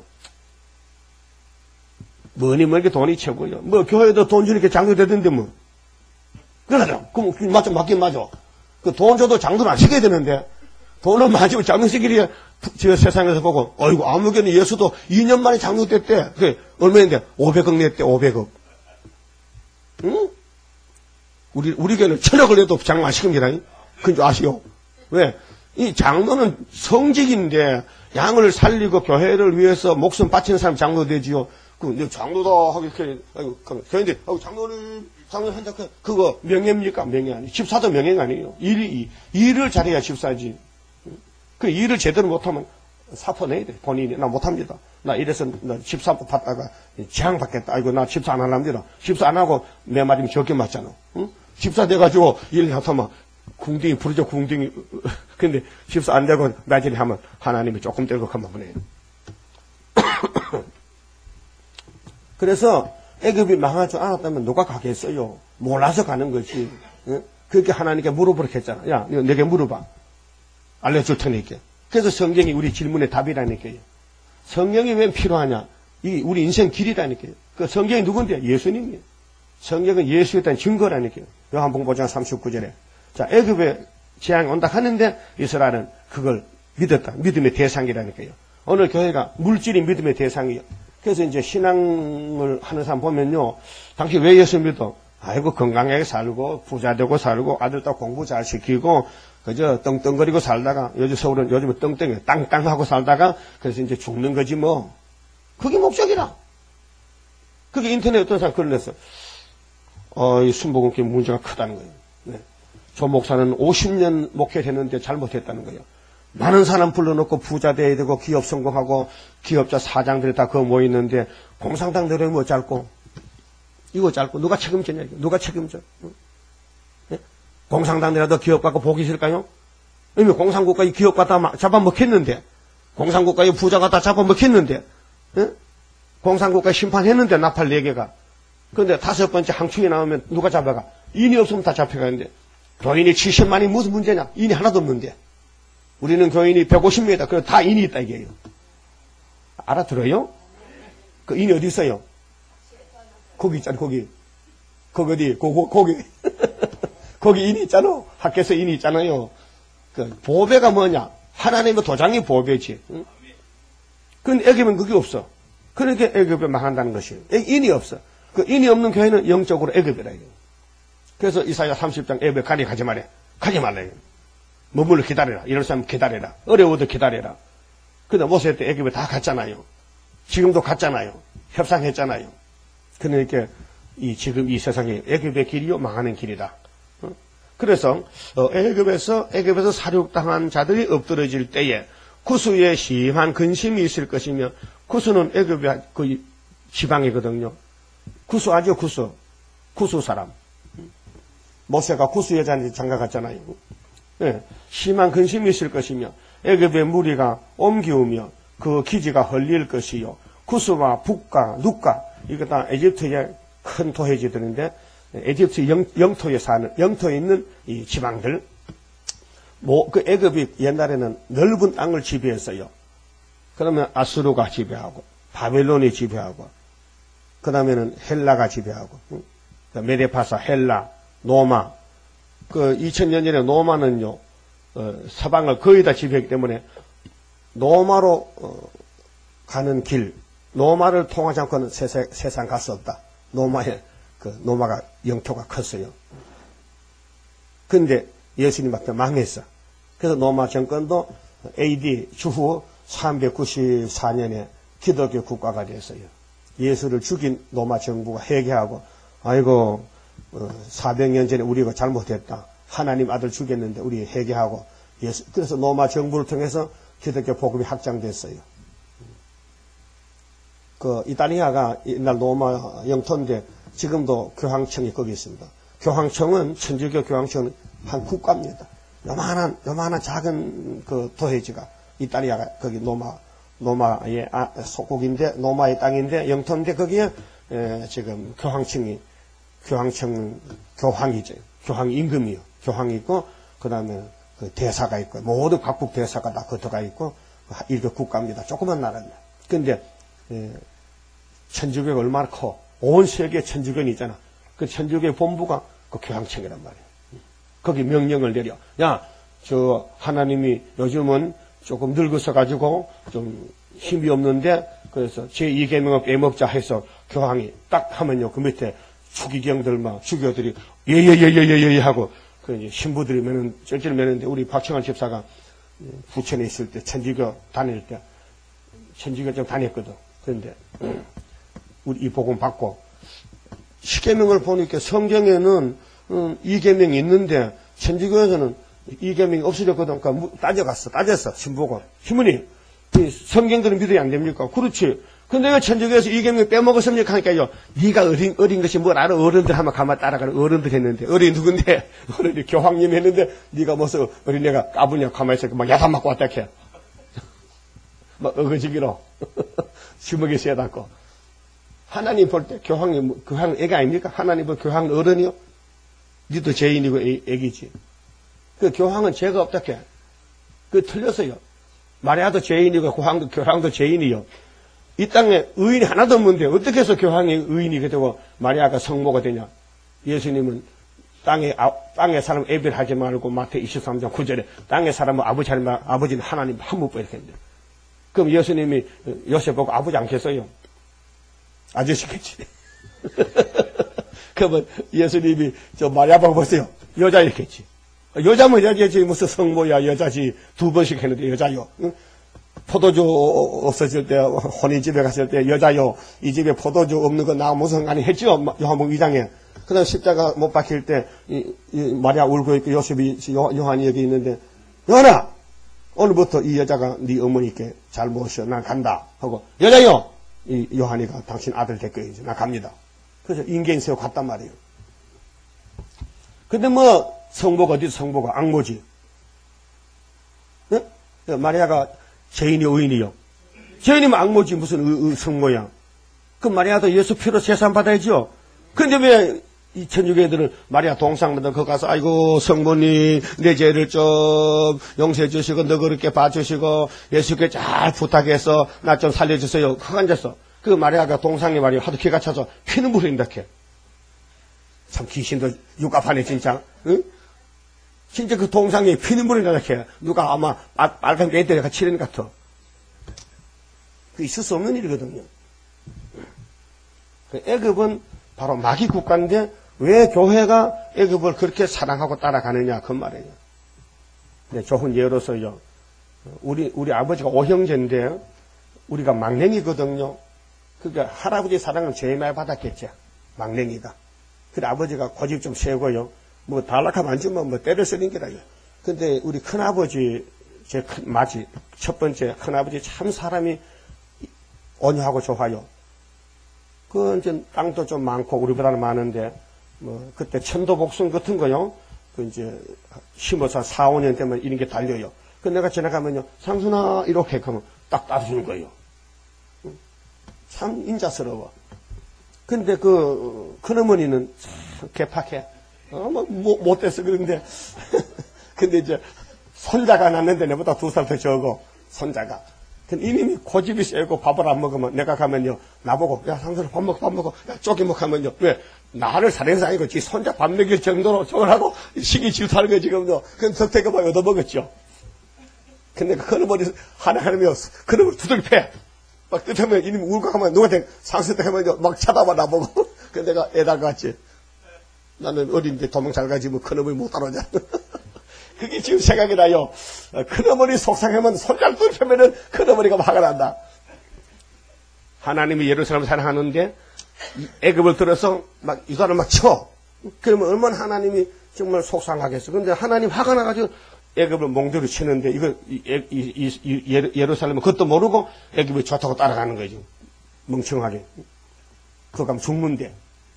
뭐니 뭐 이렇게 돈이 최고요. 뭐 교회도 돈 주니까 장로 되던데 뭐. 그러죠. 그럼 맞죠, 맞긴 맞아. 그 돈 줘도 장로는 안 시켜야 되는데. 돈을 맞으면 장로 시키리 저 세상에서 보고, 어이구, 아무개는 예수도 이 년 만에 장로 됐대. 그게 얼마인데? 오백억 냈대, 오백억. 응? 우리, 우리 교회는 천억을 내도 장로 안 시킵니다. 그건 줄 아시오? 왜? 이 장로는 성직인데, 양을 살리고 교회를 위해서 목숨 바치는 사람 장로 되지요. 그, 장로다 하고 이렇게, 아이고, 교회인데, 아이고, 장로를, 장로 한다, 그거 명예입니까? 명예 아니에요. 집사도 명예가 아니에요. 일이, 일을 잘해야 집사지. 그 일을 제대로 못하면 사표 내야 돼. 본인이. 나 못합니다. 나 이래서 나 집사 받다가 재앙 받겠다. 아이고, 나 집사 안 하랍니다. 집사 안 하고 내 맞으면 적게 맞잖아. 응? 집사 돼가지고 일 하면 궁둥이 부르죠, 궁둥이. 근데 집사 안 되고 나중에 하면 하나님이 조금 들고 가만 보내요. 그래서 애굽이 망할 줄 알았다면 누가 가겠어요? 몰라서 가는 거지. 응? 그렇게 하나님께 물어보라 했잖아. 야, 내게 물어봐. 알려줄 테니까. 그래서 성경이 우리 질문의 답이라니까요. 성경이 왜 필요하냐? 이 우리 인생 길이라니까요. 그 성경이 누군데? 예수님이에요. 성경은 예수에 대한 증거라니까요. 요한복음 오 장 삼십구 절에. 자, 애굽에 재앙이 온다 하는데 이스라엘은 그걸 믿었다. 믿음의 대상이라니까요. 오늘 교회가 물질이 믿음의 대상이에요. 그래서 이제 신앙을 하는 사람 보면요. 당신 왜 예수 믿어? 아이고, 건강하게 살고, 부자 되고 살고, 아들도 공부 잘 시키고, 그저 떵떵거리고 살다가, 요즘 서울은 요즘은 떵떵해. 땅땅하고 살다가, 그래서 이제 죽는 거지 뭐. 그게 목적이라. 그게 인터넷에 어떤 사람 글을 냈어. 어, 이 순복음교회 문제가 크다는 거예요. 네. 조 목사는 오십 년 목회를 했는데 잘못했다는 거예요. 많은 사람 불러놓고 부자 돼야 되고, 기업 성공하고, 기업자 사장들이 다 그거 모이는데, 공산당 내려오면 뭐 짧고, 이거 짧고, 누가 책임지냐, 이거. 누가 책임져? 응? 네? 공산당이라도 기업 갖고 보기 싫을까요? 이미 공산국가 이 기업 갖다 잡아먹혔는데, 공산국가 이 부자 갖다 잡아먹혔는데, 네? 공산국가 심판했는데, 나팔 네 개가. 그런데 다섯 번째 항축이 나오면 누가 잡아가? 인이 없으면 다 잡혀가는데, 교인이 칠십만이 무슨 문제냐? 인이 하나도 없는데. 우리는 교인이 백오십 명이다. 그럼 다 인이 있다, 이게요. 알아들어요? 그 인이 어디 있어요? 거기 있잖아, 거기. 거기 어디? 거, 거기. 거기 인이 있잖아. 학교에서 인이 있잖아요. 그, 보배가 뭐냐? 하나님의 도장이 보배지. 응? 근데 애굽은 그게 없어. 그러니까 애굽에 망한다는 것이에요. 인이 없어. 그 인이 없는 교회는 영적으로 애굽이라, 이거. 그래서 이사야 삼십 장 애굽에 가리 가지 말래. 가지 말래. 머물러 기다려라. 이럴 사람 기다려라. 어려워도 기다려라. 근데 모세 때 애굽에 다 갔잖아요. 지금도 갔잖아요. 협상했잖아요. 그러니까 이 지금 이 세상에 애굽의 길이요 망하는 길이다. 그래서 애굽에서 애굽에서 사륙당한 자들이 엎드러질 때에 구스에 심한 근심이 있을 것이며, 구스는 애굽의 그 지방이거든요. 구스 아죠, 구스. 구스 사람. 모세가 구스 여자한테 장가 갔잖아요. 네. 심한 근심이 있을 것이며, 애굽의 무리가 옮기우며 그 기지가 헐릴 것이요. 구스와 북과 눕과, 이거 다 에집트의 큰 토해지들인데, 에집트 영, 영토에 사는, 영토에 있는 이 지방들, 뭐, 그 애굽이 옛날에는 넓은 땅을 지배했어요. 그러면 아수르가 지배하고, 바벨론이 지배하고, 그 다음에는 헬라가 지배하고, 메데파사, 헬라, 노마, 그 이천 년 전에 노마는요, 어, 서방을 거의 다 지배했기 때문에, 노마로, 어, 가는 길, 노마를 통하지 않고는 세상, 세상 갈 수 없다. 노마의, 그, 노마가 영토가 컸어요. 근데 예수님 앞에 망했어. 그래서 노마 정권도 에이디 주후 삼백구십사 년에 기독교 국가가 됐어요. 예수를 죽인 로마 정부가 회개하고, 아이고, 어, 사백 년 전에 우리가 잘못했다. 하나님 아들 죽였는데 우리 회개하고, 예수, 그래서 로마 정부를 통해서 기독교 복음이 확장됐어요. 그, 이탈리아가 옛날 로마 영토인데 지금도 교황청이 거기 있습니다. 교황청은, 천주교 교황청은 한 국가입니다. 요만한, 요만한 작은 그 도해지가, 이탈리아가 거기 노마, 노마의 아, 속국인데, 노마의 땅인데, 영토인데, 거기에, 에, 지금 교황청이, 교황청, 교황이죠. 교황 임금이요. 교황이 있고, 그 다음에 그 대사가 있고, 모든 각국 대사가 다 겉어가 있고, 이렇게 국가입니다. 조그만 나라입니다. 근데, 에, 천주교가 얼마나 커. 온 세계 천주교는 있잖아. 그 천주교의 본부가 그 교황청이란 말이에요. 거기 명령을 내려. 야, 저, 하나님이 요즘은 조금 늙어서 가지고 좀 힘이 없는데, 그래서 제이 계명을 빼먹자 해서 교황이 딱 하면요, 그 밑에 추기경들 막, 주교들이 예예예예예예 하고, 그 이제 신부들이 매는, 쩔쩔 매는데, 우리 박청환 집사가 부천에 있을 때, 천주교 다닐 때, 천주교 좀 다녔거든. 그런데, 우리 이 복음 받고, 십계명을 보니까 성경에는 음, 이 계명이 있는데 천주교에서는 이 계명이 없어졌거든. 그러니까 따져갔어. 따졌어. 신부가. 신부님, 이 성경들은 믿어야 안 됩니까? 그렇지. 근데 왜 천주교에서 이 계명을 빼먹었습니까? 하니까요. 네가 어린, 어린 것이 뭘 알아? 어른들 하면 가만 따라가는 어른들 했는데. 어른이 누군데? 어른이 교황님 했는데 네가 무슨 어린애가 까부냐 가만히 있어. 막 야단 맞고 왔다 해. 막 어거지기로. 주먹에 쇠닫고. 하나님 볼 때 교황이, 교황 애가 아닙니까? 하나님 볼 교황 어른이요? 니도 죄인이고 애, 애기지. 그 교황은 죄가 없다 해. 그 틀렸어요. 마리아도 죄인이고 교황도, 교황도 죄인이요. 이 땅에 의인이 하나도 없는데 어떻게 해서 교황이 의인이 되고 마리아가 성모가 되냐? 예수님은 땅에, 아, 땅에 사람 애별하지 말고 마태 이십삼 장 구 절에 땅에 사람은 아버지 하지 말, 아버지는 하나님 한 분 이렇게 했는데. 그럼 예수님이 요셉 보고 아버지 않겠어요? 아저씨겠지. 그러면 예수님이 저 마리아 보고 보세요. 여자 이렇겠지. 여자면 여자지 무슨 성모야 여자지 두 번씩 했는데 여자요. 응? 포도주 없어질 때 혼인집에 갔을 때 여자요. 이 집에 포도주 없는 거 나 무슨 상관이 했죠. 요한복음 이 장에. 그 다음 십자가 못 박힐 때 이, 이 마리아 울고 있고 요셉이 요한이 여기 있는데 요한아 오늘부터 이 여자가 네 어머니께 잘 모셔 난 간다 하고 여자요. 이 요한이가 당신 아들 될 거예요. 나 갑니다. 그래서 인間세워 갔단 말이에요. 근데 뭐 성모가 어디 성모가 악모지. 네? 마리아가 죄인이 의인이요. 죄인이면 악모지 무슨 의, 의, 성모야. 그럼 마리아도 예수 피로 제산 받아야죠. 근데 왜 이 천주교애들은 마리아 동상마다 거기 가서 아이고 성모님 내 죄를 좀 용서해 주시고 너그럽게 봐주시고 예수께 잘 부탁해서 나 좀 살려주세요. 그거 앉았어. 그 마리아가 동상이 말이야 하도 기가 차서 피는 물을 흘린다 해. 참 귀신도 육갑하네 진짜. 응? 진짜 그 동상이 피는 물을 흘린다 해. 누가 아마 빨간 애들이 치는 것 같아. 그 있을 수 없는 일이거든요. 애굽은 바로 마귀 국가인데 왜 교회가 애굽을 그렇게 사랑하고 따라가느냐 그 말이에요. 네, 좋은 예로서요. 우리 우리 아버지가 오형제인데 우리가 막내이거든요. 그러니까 할아버지 사랑을 제일 많이 받았겠죠. 막냉이가. 그래 아버지가 고집 좀 세고요. 뭐 달락하면 안 주면 뭐 때려 쓰는 게라요. 근데 우리 큰아버지 제 큰 맞이 첫 번째 큰아버지 참 사람이 온유하고 좋아요. 그 이제 땅도 좀 많고 우리보다는 많은데 뭐 그때 천도복숭 같은 거요. 그 이제 심어서 사, 오 년 되면 이런 게 달려요. 그 내가 지나가면요. 상순아 이렇게 하면 딱 따라주는 거예요. 참 인자스러워. 근데 그 큰어머니는 참 개팍해. 어, 뭐, 뭐 못돼서 그런데 근데 이제 손자가 낳는데 내보다 두 살 더 적어. 손자가. 근데 이님이 고집이 세고 밥을 안 먹으면 내가 가면요. 나보고 야 상순아 밥 먹어 밥 먹어. 야 쪼개 먹어 하면요. 왜? 나를 사랑해서 아니고 지 손자 밥 먹일 정도로 저걸 하고 시기 질투하는 거 지금요. 그럼 덕택가 막 얻어먹었죠. 근데 그 큰어머니 하나 하면 큰어머니 두들겨 패. 막 뜻하면 이놈이 울고 하면 누구한테 상습 하면요. 막 쳐다봐 나보고. 근데 내가 애달 같지. 나는 어린데 도망 잘 가지 뭐 큰어머니 못 따라오냐. 그게 지금 생각이 나요. 큰어머니 속상하면 손자를 두드리면은 큰어머니가 화가 난다. 하나님이 예루살렘을 사랑하는데 애굽을 들어서 막 이거를 막 쳐. 그러면 얼마나 하나님이 정말 속상하겠어. 근데 하나님 화가 나가지고 애굽을 몽둥이로 치는데 이거 이, 이, 이, 예루살렘은 그것도 모르고 애굽이 좋다고 따라가는 거죠. 멍청하게. 그거 가면 죽는데.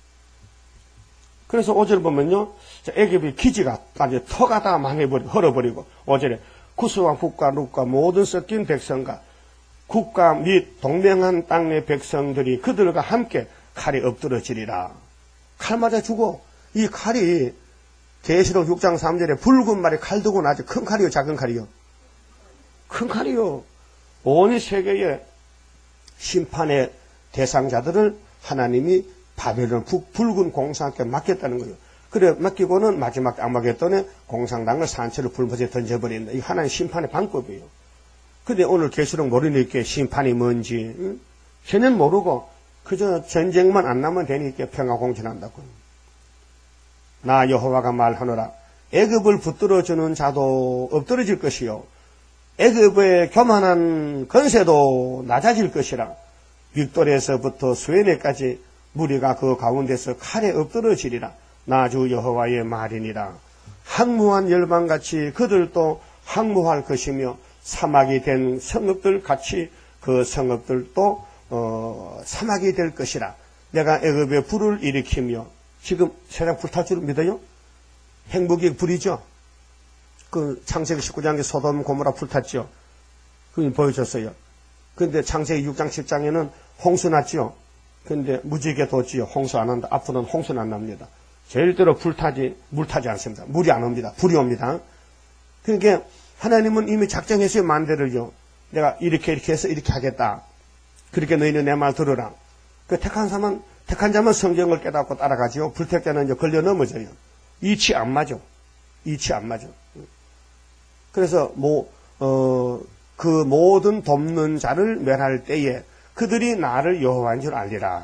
그래서 오 절 보면요. 애굽의 기지가 완전 터가 다 망해버리고 헐어버리고 오 절에 구스와 북과 룻과 모든 섞인 백성과 국가 및 동맹한 땅의 백성들이 그들과 함께 칼이 엎드러지리라. 칼 맞아 죽어. 이 칼이 계시록 육 장 삼 절에 붉은 말에 칼 두고 나지. 큰 칼이요 작은 칼이요? 큰 칼이요. 온 세계의 심판의 대상자들을 하나님이 바벨론 북 붉은 공상께 맡겼다는 거예요. 그래 맡기고는 마지막 아마겟돈에 공상당을 산채로 불못에 던져버린다. 이 하나의 심판의 방법이에요. 근데 오늘 계시록 모르니까 심판이 뭔지 응? 전혀 모르고 그저 전쟁만 안 나면 되니까 평화공존한다고. 나 여호와가 말하노라. 애굽을 붙들어주는 자도 엎드러질 것이요 애굽의 교만한 건세도 낮아질 것이라. 빅돌에서부터 수에네까지 무리가 그 가운데서 칼에 엎드러지리라. 나 주 여호와의 말이니라. 항무한 열방같이 그들도 항무할 것이며 사막이 된 성읍들 같이 그 성읍들도 어, 사막이 될 것이라. 내가 애굽에 불을 일으키며 지금 세상 불탈 줄 믿어요? 행복이 불이죠. 그 창세기 십구 장에 소돔 고모라 불탔죠. 그걸 보여줬어요. 그런데 창세기 육 장 칠 장에는 홍수 났죠. 그런데 무지개 뒀지요. 홍수 안 한다. 앞으로는 홍수는 안 납니다. 절대로 불타지 물 타지 않습니다. 물이 안 옵니다. 불이 옵니다. 그러니까 하나님은 이미 작정했어요. 만대를요. 내가 이렇게 이렇게 해서 이렇게 하겠다. 그렇게 너희는 내 말 들으라. 그 택한 사람은 택한 자만 성경을 깨닫고 따라가지요. 불택자는 이제 걸려 넘어져요. 이치 안 맞아. 이치 안 맞아. 그래서 뭐 어, 그 모든 돕는 자를 멸할 때에 그들이 나를 여호와인 줄 알리라.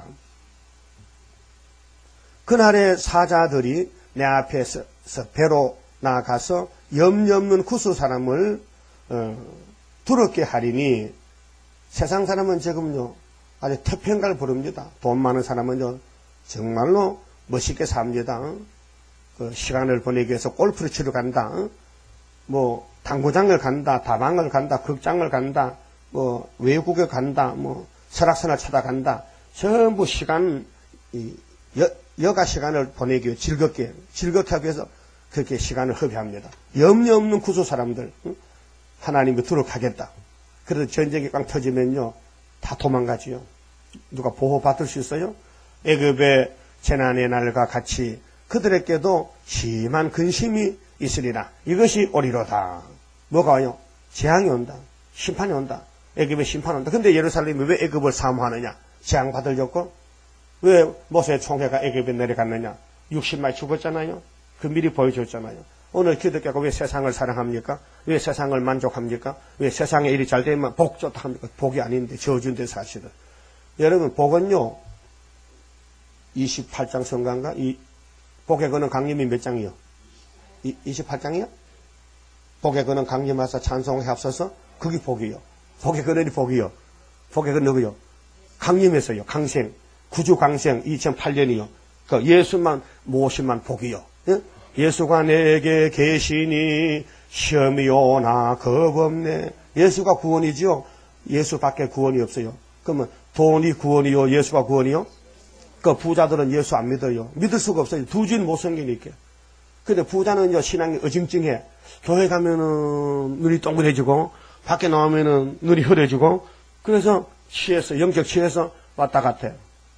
그날의 사자들이 내 앞에서 배로 나아가서 염려 없는 구수 사람을 어, 두렵게 하리니. 세상 사람은 지금요 아주 태평가를 부릅니다. 돈 많은 사람은요 정말로 멋있게 삽니다. 그 시간을 보내기 위해서 골프를 치러 간다. 뭐 당구장을 간다, 다방을 간다, 극장을 간다, 뭐 외국에 간다, 뭐 설악산을 찾아간다. 전부 시간 이 여, 여가 시간을 보내기 위해 즐겁게 즐겁게 하기 위해서 그렇게 시간을 허비합니다. 염려 없는 구수 사람들 응? 하나님이 두룩하겠다. 그래서 전쟁이 꽝 터지면요 다 도망가지요. 누가 보호받을 수 있어요? 애굽의 재난의 날과 같이 그들에게도 심한 근심이 있으리라. 이것이 오리로다. 뭐가 와요? 재앙이 온다. 심판이 온다. 애굽의 심판이 온다. 근데 예루살렘이 왜 애굽을 사모하느냐? 재앙 받으려고? 왜 모세 총회가 애굽에 내려갔느냐? 육십만이 죽었잖아요. 그 미리 보여줬잖아요. 오늘 기독교가 왜 세상을 사랑합니까? 왜 세상을 만족합니까? 왜 세상에 일이 잘 되면 복 좋다 합니까? 복이 아닌데 저주인데 사실은. 여러분 복은요 이십팔 장 성가인가? 이 복에 거는 강림이 몇 장이요? 이, 이십팔 장이요? 복에 거는 강림하사 찬송에 앞서서 그게 복이요. 복에 거는이 복이요. 복에 거 누구요? 강림했어요. 강생, 구주 강생 이천팔 년이요. 그 예수만 모시만 복이요. 예? 예수가 내게 계시니 시험이 오나 겁없네. 예수가 구원이지요. 예수밖에 구원이 없어요. 그러면 돈이 구원이요, 예수가 구원이요? 그 부자들은 예수 안 믿어요. 믿을 수가 없어요. 두 주인 못 생기니까. 근데 부자는요, 신앙이 어징징해. 교회 가면은 눈이 동그래지고, 밖에 나오면은 눈이 흐려지고, 그래서 취해서, 영적 취해서 왔다 갔다.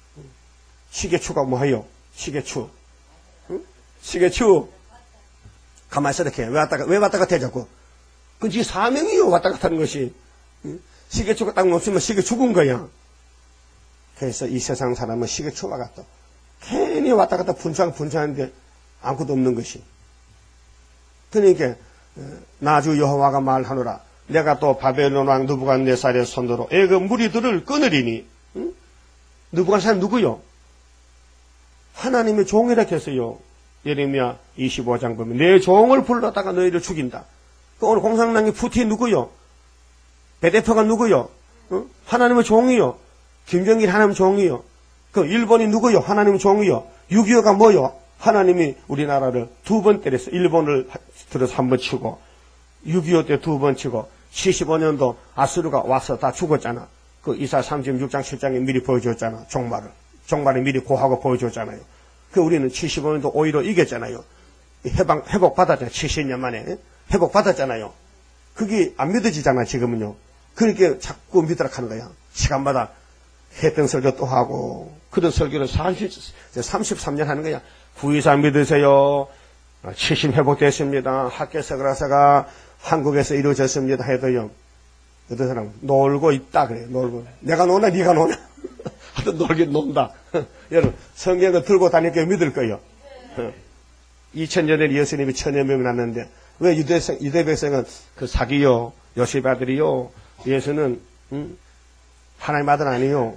시계추가 뭐예요? 시계추. 응? 시계추. 가만히 있어, 이렇게. 왜 왔다, 왜 왔다 갔다 해, 자꾸. 그 지 사명이요, 왔다 갔다 하는 것이. 응? 시계추가 딱 놓으면 시계 죽은 거야. 그래서 이 세상 사람은 시계추와 같다. 괜히 왔다 갔다 분창, 분창하는데 아무것도 없는 것이. 그러니까, 나주 여호와가 말하노라. 내가 또 바벨론 왕 느부갓네살의 손으로 애굽 무리들을 끊으리니. 응? 느부갓네살 누구요? 하나님의 종이라 했어요. 예레미야 이십오 장 보면 내 종을 불러다가 너희를 죽인다. 그 오늘 공산당의 푸틴 누구요? 배대표가 누구요? 어? 하나님의 종이요. 김정일 하나님 종이요. 그 일본이 누구요? 하나님의 종이요. 육이오가 뭐요? 하나님이 우리나라를 두 번 때렸어. 일본을 들어서 한 번 치고 육이오 때 두 번 치고 칠십오 년도 아수르가 와서 다 죽었잖아. 그 이사 삼십육 장 칠 장에 미리 보여줬잖아. 종말을. 종말을 미리 고하고 보여줬잖아요. 그 우리는 칠십오 년도 오히려 이겼잖아요. 해방, 회복받았잖아요. 칠십 년 만에. 회복받았잖아요. 그게 안 믿어지잖아, 지금은요. 그러니까 자꾸 믿으라 하는 거야. 시간마다 했던 설교 또 하고, 그런 설교를 삼십, 삼십삼 년 하는 거야. 구이사 믿으세요. 칠십 회복됐습니다. 학교 서그라사가 한국에서 이루어졌습니다. 해도요. 어떤 사람은 놀고 있다 그래요. 놀고. 내가 노나 네가 노나. 하여튼 놀긴 논다. 여러분 성경을 들고 다니니까 믿을 거예요. 이천 년에 예수님이 천여 명이 났는데 왜 유대, 유대 백성은 그 사기요, 요셉 아들이요, 예수는 음, 하나님 아들 아니요.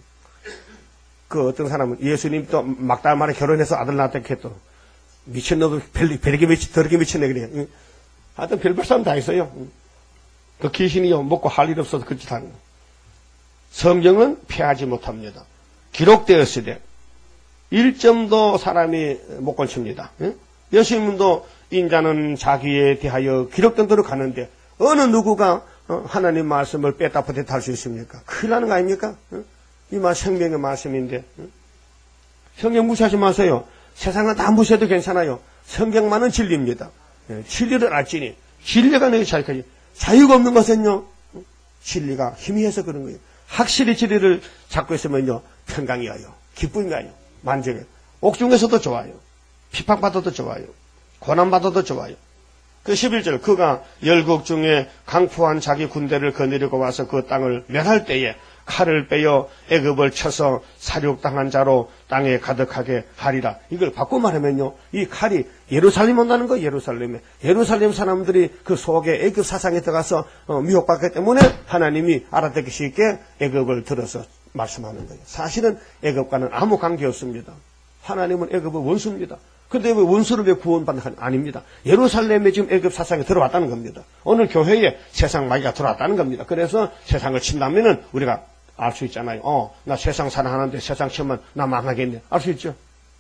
그 어떤 사람은 예수님 또 막달마에 결혼해서 아들 낳았다 했또 미친놈도 별게 미친, 더럽게 미친네 그래요. 하여튼 별별 사람 다 있어요. 그 귀신이요 먹고 할 일 없어서 그짓 하는 거. 성경은 피하지 못합니다. 기록되었으되 일 점도 사람이 못 건칩니다. 예? 예수님도 인자는 자기에 대하여 기록된 대로 가는데 어느 누구가 하나님 말씀을 뺐다 붙였다 할 수 있습니까? 큰일 나는 거 아닙니까? 이 말 생명의 말씀인데 성경 무시하지 마세요. 세상은 다 무시해도 괜찮아요. 성경만은 진리입니다. 진리를 알지니 진리가 너희 자유까지 자유가 없는 것은요 진리가 희미해서 그런 거예요. 확실히 진리를 잡고 있으면요 평강이 와요. 기쁨이 와요. 만족해요. 옥중에서도 좋아요. 비판받아도 좋아요. 고난받아도 좋아요. 그 십일 절 그가 열국 중에 강포한 자기 군대를 거느리고 와서 그 땅을 멸할 때에 칼을 빼어 애굽을 쳐서 사륙당한 자로 땅에 가득하게 하리라. 이걸 바꿔 말하면요 이 칼이 예루살렘 온다는 거예요. 예루살렘에 예루살렘 사람들이 그 속에 애굽 사상에 들어가서 어, 미혹받기 때문에 하나님이 알아듣기 쉽게 애굽을 들어서 말씀하는 거예요. 사실은 애굽과는 아무 관계 없습니다. 하나님은 애굽의 원수입니다. 근데 왜 원수를 왜 구원받는 건 아닙니다. 예루살렘에 지금 애굽 사상이 들어왔다는 겁니다. 오늘 교회에 세상 마귀가 들어왔다는 겁니다. 그래서 세상을 친다면은 우리가 알 수 있잖아요. 어, 나 세상 사랑하는데 세상 치면 나 망하겠네. 알 수 있죠.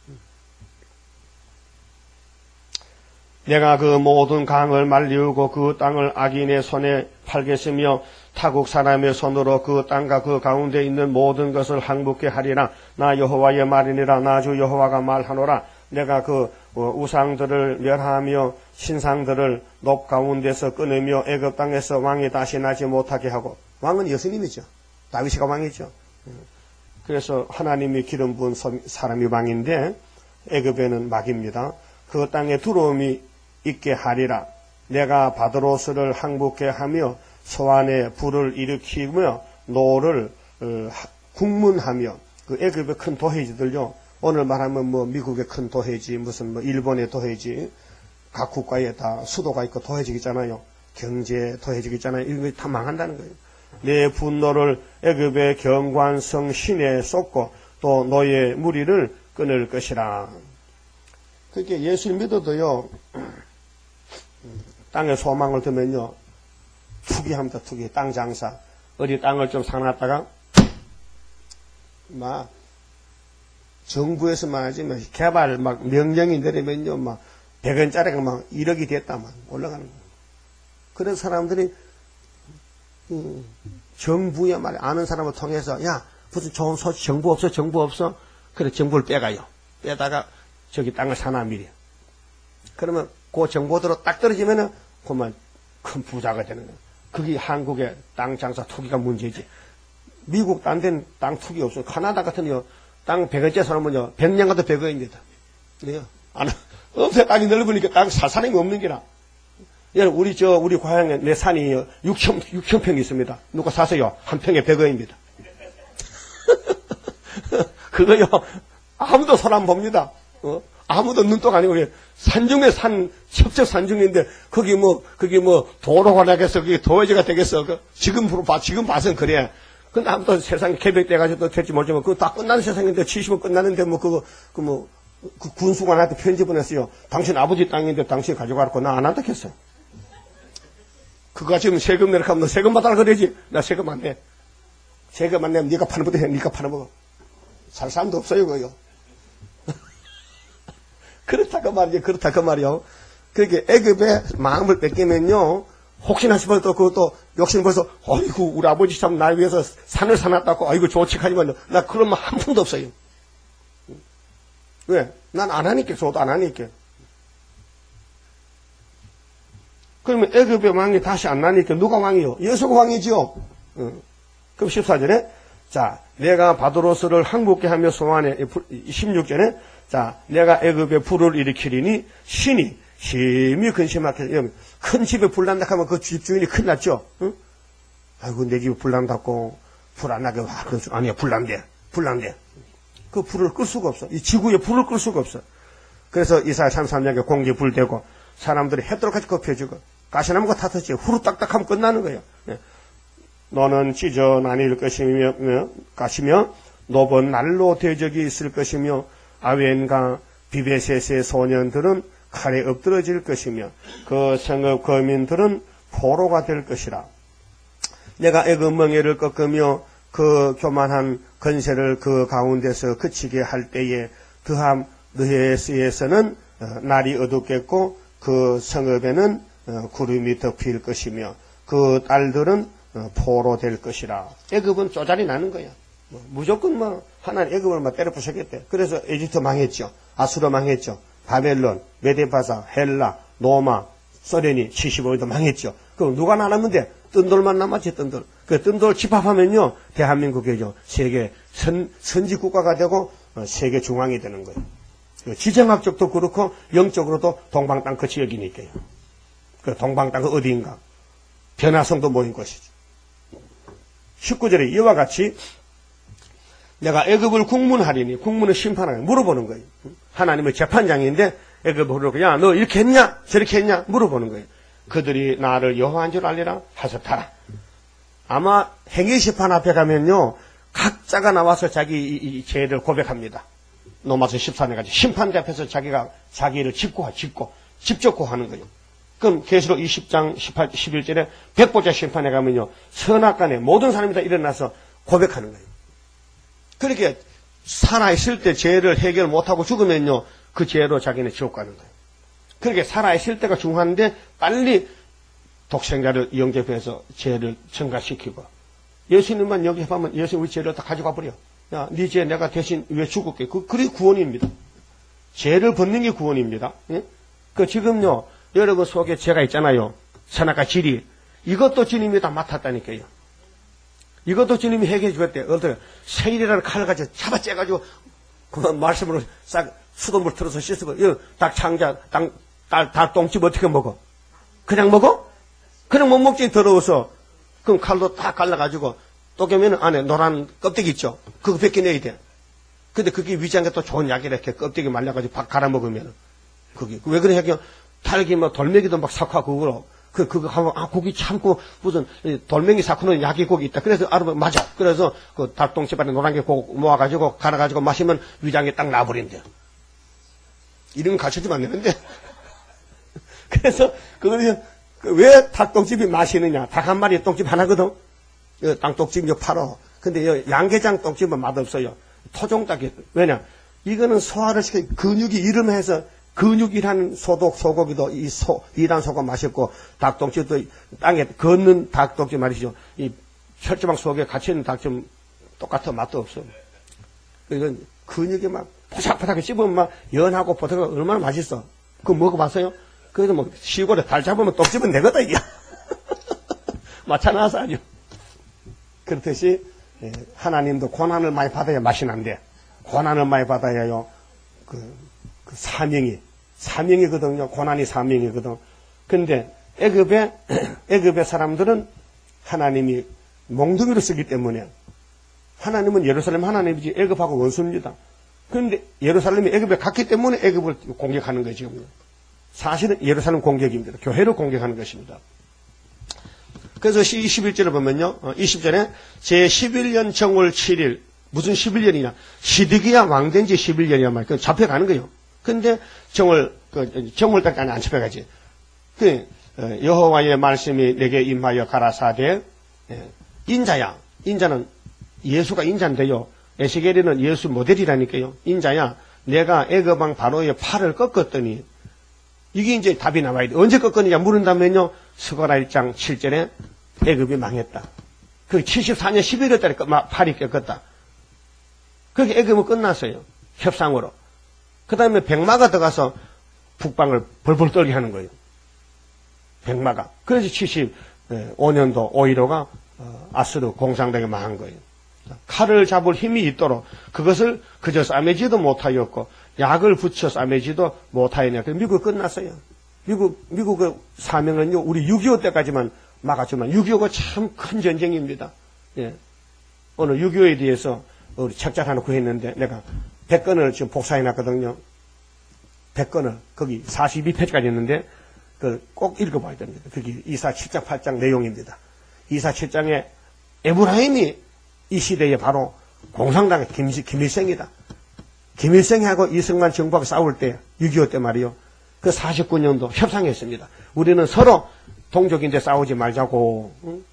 내가 그 모든 강을 말리우고 그 땅을 악인의 손에 팔겠으며 타국 사람의 손으로 그 땅과 그 가운데 있는 모든 것을 항복케 하리라. 나 여호와의 말이니라. 나 주 여호와가 말하노라. 내가 그 우상들을 멸하며 신상들을 높 가운데서 끊으며 애굽 땅에서 왕이 다시 나지 못하게 하고. 왕은 예수님이죠. 다윗이가 왕이죠. 그래서 하나님이 기름 부은 사람이 왕인데 애굽에는 마귀입니다. 그 땅에 두려움이 있게 하리라. 내가 바드로스를 항복케 하며 소환에 불을 일으키며 노를 국문하며 그 애굽의 큰 도회지들요. 오늘 말하면 뭐 미국의 큰 도회지, 무슨 뭐 일본의 도회지, 각 국가에 다 수도가 있고 도회지 있잖아요. 경제 도회지 있잖아요. 이런 거 다 망한다는 거예요. 내 분노를 애굽의 경관성 신에 쏟고 또 너의 무리를 끊을 것이라. 그렇게 예수를 믿어도요. 땅에 소망을 두면요. 투기합니다. 투기. 땅 장사. 어디 땅을 좀 사놨다가 막, 정부에서 말하지, 막, 개발, 막, 명령이 내리면요, 막, 백 원짜리가 막, 일억이 됐다, 막, 올라가는 거예요. 그런 사람들이, 음, 정부야 말이야. 아는 사람을 통해서, 야, 무슨 좋은 소식, 정부 없어, 정부 없어? 그래, 정부를 빼가요. 빼다가, 저기 땅을 사나 미리. 그러면, 그 정보대로 딱 떨어지면은, 그만, 큰 부자가 되는 거예요. 그게 한국의 땅 장사 투기가 문제지. 미국 딴 데는 땅 투기 없어요. 카나다 같은 요, 땅 백 원짜리 사놓으면요, 백 년 가도 백 원입니다. 그래요. 안, 엄청 땅이 넓으니까 땅 살 사람이 없는 게라. 우리 저, 우리 고향에 내 산이 육천, 육천 평이 있습니다. 누가 사세요? 한 평에 백 원입니다. 그거요, 아무도 손 안 봅니다. 어? 아무도 눈독 아니고, 산 중에 산, 첩적 산 중인데, 거기 뭐, 거기 뭐, 도로가 나겠어, 그게 도회지가 되겠어. 그, 지금, 봐, 지금 봐선 그래. 근데 아무도 세상에 개벽돼가지고 또 될지 모르지만, 그거 다 끝나는 세상인데, 칠십은 끝나는데, 뭐, 그거, 그 뭐, 그 군수관한테 편지 보냈어요. 당신 아버지 땅인데 당신 가져가라고 나 안 한다 했어요. 그거 지금 세금 내라 하면 너 세금 받아라 그러지. 나 세금 안 내. 세금 안 내면 네가 파는 것도 해. 네가 파는 거. 살 사람도 없어요, 그거요. 그렇다 그 말이죠. 그렇다 그 말이요. 그렇게 애급에 마음을 뺏기면요. 혹시나 싶어서 또 그것도 욕심 벌써 어이구 우리 아버지 참 날 위해서 산을 사놨다고 아이고 좋지하지만 나 그런 말 한 푼도 없어요. 왜? 난 안 하니까 저도 안 하니까. 그러면 애굽의 왕이 다시 안 나니까 누가 왕이요? 여수가 왕이죠. 응. 그럼 십사 절에 자 내가 바도로스를 항복케 하며 소환해 십육 절에 자 내가 애굽에 불을 일으키리니 신이 심히 근심하게 큰 집에 불 난다 하면 그 집 주인이 큰일 났죠. 응? 아이고 내 집에 불 난다고 불 안 나게 와 그런 수 아니야 불 난대 불 난대. 그 불을 끌 수가 없어. 이 지구에 불을 끌 수가 없어. 그래서 이사야 삼십삼 장에 공기 불 대고 사람들이 햇돌같이 걷혀지고 가시나무가 타듯이 후루딱딱하면 끝나는 거예요. 네. 너는 찢어 나뉠 것이며 가시며 노번 날로 대적이 있을 것이며 아웬과 비베셋의 소년들은 칼에 엎드러질 것이며 그 성읍 거민들은 포로가 될 것이라. 내가 애굽 멍에를 꺾으며 그 교만한 건세를 그 가운데서 그치게 할 때에 드함 느헤스에서는 날이 어둡겠고 그 성읍에는 구름이 덮일 것이며 그 딸들은 포로 될 것이라. 애굽은 쪼잘이 나는 거야. 뭐 무조건 뭐 하나님 애굽을 막 때려 부수겠대. 그래서 에집트 망했죠. 아수르 망했죠. 바벨론, 메데파사, 헬라, 로마, 소련이 칠십오 년도 망했죠. 그럼 누가 남았는데 뜬돌만 남았지 뜬돌. 그 뜬돌 집합하면요 대한민국이죠. 세계 선 선지 국가가 되고 세계 중앙이 되는 거예요. 지정학적도 그렇고 영적으로도 동방 땅 끝이 여기니까요. 그 동방 땅은 어디인가? 변화성도 모인 곳이죠. 십구 절에 이와 같이 내가 애굽을 국문하리니 국문을 심판하니 물어보는 거예요. 하나님의 재판장인데 애굽을 부르고 야 너 이렇게 했냐 저렇게 했냐 물어보는 거예요. 그들이 나를 여호와인 줄 알리라 하셨더라. 아마 행위 심판 앞에 가면요 각자가 나와서 자기 이, 이 죄를 고백합니다. 로마서 십사 절까지 심판대 앞에서 자기가 자기를 짚고 짚고 집적고 하는 거예요. 그럼 계시록 이십 장 십팔, 십일 절에 백보자 심판에 가면요 선악간에 모든 사람이 다 일어나서 고백하는 거예요. 그렇게 살아있을 때 죄를 해결 못하고 죽으면요 그 죄로 자기는 지옥 가는 거예요. 그렇게 살아있을 때가 중요한데 빨리 독생자를 영접해서 죄를 증가시키고 예수님만 영접하면 예수님 우리 죄를 다 가져가 버려. 야, 네 죄 내가 대신 왜 죽을게. 그, 그게 구원입니다. 죄를 벗는 게 구원입니다. 예? 그 지금요 여러분 속에 죄가 있잖아요. 선악과 지리. 이것도 주님이 다 맡았다니까요. 이것도 주님이 해결해 주겠대. 어떻게 세일이라는 칼을 가지고 잡아 째가지고 그 말씀으로 싹 수돗물 틀어서 씻고 이 닭 창자 닭, 닭, 닭 똥집 어떻게 먹어? 그냥 먹어? 그냥 못 먹지 더러워서. 그럼 칼로 딱 갈라가지고 또 깨면 안에 노란 껍데기 있죠. 그거 벗겨내야 돼. 근데 그게 위장에 또 좋은 약이라 이렇게 껍데기 말려가지고 밥 갈아 먹으면 그게 왜 그래 하긴 탈기 뭐 돌멩이도 막 삭화 그거로 그 그거 하면 아 고기 참고 무슨 돌멩이 삭고는 약이 고기 있다. 그래서 알아보면 맞아. 그래서 그 닭똥집 안에 노란 게 고 모아가지고 갈아가지고 마시면 위장에 딱 나버린대. 이런 거 가르쳐주면 안 되는데. 그래서 그걸 왜 닭똥집이 맛있느냐? 닭 한 마리 똥집 하나거든. 땅똥집 이거 팔어. 근데 양계장 똥집은 맛없어요. 토종 닭이, 왜냐? 이거는 소화를 시켜, 근육이 이름해서 근육이라는 소독, 소고기도 이 소, 이란 소가 맛있고, 닭똥집도 땅에 걷는 닭똥집 말이죠. 이 혈조망 속에 갇혀있는 닭좀 똑같아, 맛도 없어. 이건 근육이 막 포삭포삭하게 씹으면 막 연하고 포삭하고 얼마나 맛있어. 그거 먹어봤어요? 그래서 뭐 시골에 달 잡으면 똑 집으면 되거든, 이게. 마찬가지 아니요. 그렇듯이, 하나님도 고난을 많이 받아야 맛이 난대. 고난을 많이 받아야요, 그, 그 사명이, 사명이거든요. 고난이 사명이거든. 근데, 애굽의, 애굽의 사람들은 하나님이 몽둥이로 쓰기 때문에, 하나님은 예루살렘 하나님이지 애굽하고 원수입니다. 그런데 예루살렘이 애굽에 갔기 때문에 애굽을 공격하는 거죠. 사실은 예루살렘 공격입니다. 교회를 공격하는 것입니다. 그래서 이십일 절을 보면요. 이십 절에 제십일 년 정월 칠 일. 무슨 십일 년이냐. 시드기야 왕된 지 십일 년이란 말이야. 그 잡혀가는 거예요. 근데 정월, 그 정월까지 안 잡혀가지. 그 여호와의 말씀이 내게 임하여 가라사대 인자야. 인자는 예수가 인자인데요. 에스겔에는 예수 모델이라니까요. 인자야. 내가 애굽왕 바로의 팔을 꺾었더니 이게 이제 답이 나와야 돼. 언제 꺾었느냐 물은다면요. 스가랴 일 장 칠 절에 애굽이 망했다. 그 칠십사 년 십일 월 달에 팔이 꺾었다. 그렇게 애굽은 끝났어요. 협상으로. 그 다음에 백마가 들어가서 북방을 벌벌 떨게 하는 거예요. 백마가. 그래서 칠십오 년도 오일오가 아수르 공산당에 망한 거예요. 칼을 잡을 힘이 있도록 그것을 그저 싸매지도 못하였고 약을 붙여 싸매지도 못하였냐. 그래서 미국 끝났어요. 미국, 미국의 사명은요, 우리 육이오 때까지만 막았지만, 육이오가 참 큰 전쟁입니다. 예. 오늘 육이오에 대해서 우리 책자 하나 구했는데, 내가 백 권을 지금 복사해 놨거든요. 백 권을, 거기 사십이 페이지까지 있는데, 그걸 꼭 읽어봐야 됩니다. 그게 이사 칠 장, 팔 장 내용입니다. 이사 칠 장에 에브라임이 이 시대에 바로 공산당의 김, 김일성이다. 김일성하고 이승만 정부하고 싸울 때, 육이오 때 말이요. 그 사십구 년도 협상했습니다. 우리는 서로 동족인데 싸우지 말자고. 응?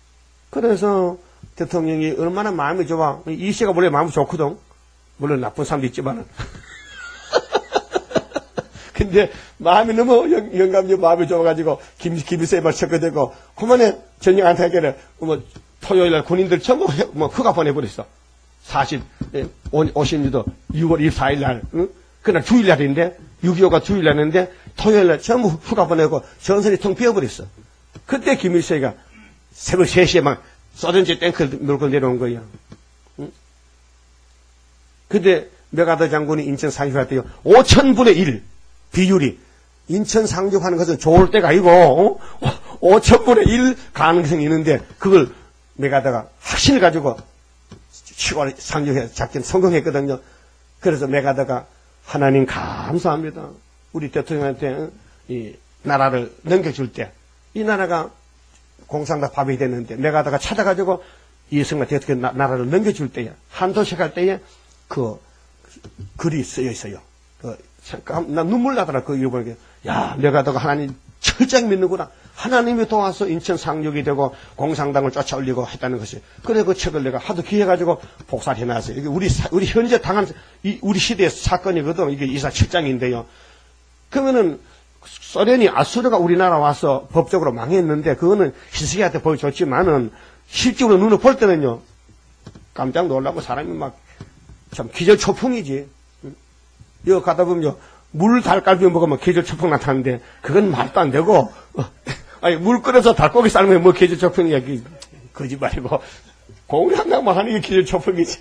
그래서 대통령이 얼마나 마음이 좋아. 이 씨가 원래 마음이 좋거든. 물론 나쁜 사람도 있지만은. 근데 마음이 너무 영감이 마음이 좋아가지고 김, 김일성에 말 쳤거든요. 그만에 전쟁 안 타기를 뭐 토요일날 군인들 전부 뭐 휴가 보내버렸어. 사십, 오십 년도 유월 이십사일 날. 응? 그날 주일날인데, 육이오가 주일날인데, 토요일날 전부 휴가 보내고 전선이 통 비어버렸어. 그때 김일성이가 새벽 세 시에 막 소련제 탱크를 밀고 내려온 거예요. 응? 그때 메가더 장군이 인천 상륙할 때요, 오천분의 일 비율이, 인천 상륙하는 것은 좋을 때가 아니고, 어? 오천분의 일 가능성이 있는데, 그걸 메가더가 확신을 가지고 시골 상륙해 작전 성공했거든요. 그래서 메가더가 하나님 감사합니다. 우리 대통령한테 이 나라를 넘겨줄 때 이 나라가 공산당 밥이 됐는데 메가더가 찾아가지고 이승만 대통령 나라를 넘겨줄 때에 한도식 할 때에 그 글이 쓰여 있어요. 그, 나 눈물 나더라. 그 이거 보니까 야 메가더가 하나님 철저히 믿는구나. 하나님이 도와서 인천 상륙이 되고 공산당을 쫓아올리고 했다는 것이. 그래 그 책을 내가 하도 기해가지고 복사를 해놨어요. 이게 우리 우리 현재 당한 이, 우리 시대의 사건이거든. 이게 이사 칠 장인데요. 그러면은 소련이 아수르가 우리나라 와서 법적으로 망했는데 그거는 히스기야한테 보여줬지만은 실제로 눈을 볼 때는요 깜짝 놀라고 사람이 막 참 기절초풍이지. 여기 가다 보면요 물 닭갈비 먹으면 기절초풍 나타나는데 그건 말도 안 되고. 아니, 물 끓여서 닭고기 삶으면 뭐 기절초풍이야. 거짓말이고. 공양당만 하는 게 기절초풍이지.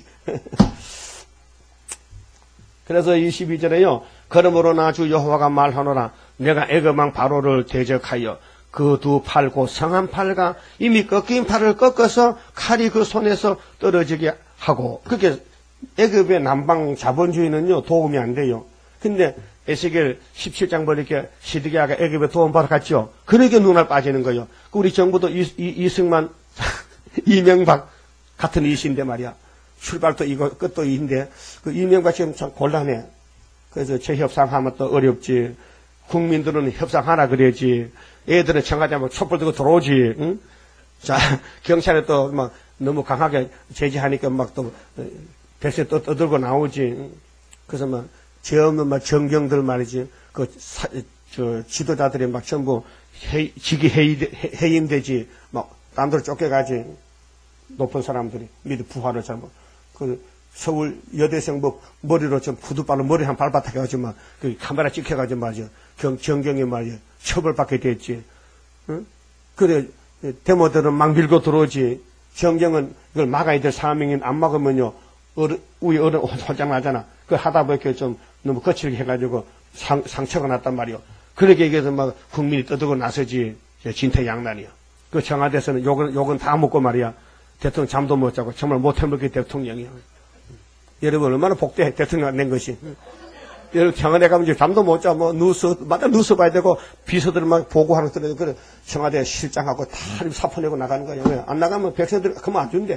그래서 이십이 절에요. 그러므로 나 주 여호와가 말하노라. 내가 애굽왕 바로를 대적하여 그 두 팔 곧 성한 팔과 이미 꺾인 팔을 꺾어서 칼이 그 손에서 떨어지게 하고. 그렇게 애굽의 남방 자본주의는요 도움이 안 돼요. 근데 에스겔 십칠 장 보니까 시드기야가 애굽에 도움받아 갔죠. 그러게 눈알 빠지는 거예요. 우리 정부도 이, 이, 이승만, 이명박 같은 이신데 말이야. 출발도 이거, 끝도 이인데, 그 이명박 지금 참 곤란해. 그래서 재협상하면 또 어렵지. 국민들은 협상하라 그래야지. 애들은 청와대에 촛불 들고 들어오지. 응? 자, 경찰에 또 막 너무 강하게 제지하니까 막 또 백세 또 떠들고 나오지. 그래서 막, 죄 없는 막 정경들 말이지. 그, 사, 저, 지도자들이 막 전부 해, 직위 해임, 해임되지. 막, 딴 데로 쫓겨가지. 높은 사람들이. 미리 부활을 잘못. 그, 서울 여대생 뭐, 머리로 좀 구두발로 머리 한 발바닥 해가지고 막, 그 카메라 찍혀가지고 말이야. 경, 정경이 말이야. 처벌받게 됐지. 응? 그래, 데모들은 막 밀고 들어오지. 정경은 이걸 막아야 될 사명인 안 막으면요. 어른, 우리 어른 혼장 나잖아. 그 하다 보니까 좀 너무 거칠게 해가지고 상, 상처가 났단 말이요. 그렇게 얘기해서 막 국민이 떠들고 나서지. 진퇴양난이요. 그 청와대에서는 욕은, 욕은 다 먹고 말이야. 대통령 잠도 못 자고 정말 못해먹게 대통령이야. 여러분 얼마나 복대 대통령 낸 것이. 여러분 청와대 가면 이제 잠도 못 자. 뭐 뉴스, 마다 뉴스 봐야 되고 비서들 막 보고하는 것들 그래. 청와대 실장하고 다 사표 내고 나가는 거야. 안 나가면 백성들 그만 안 준대.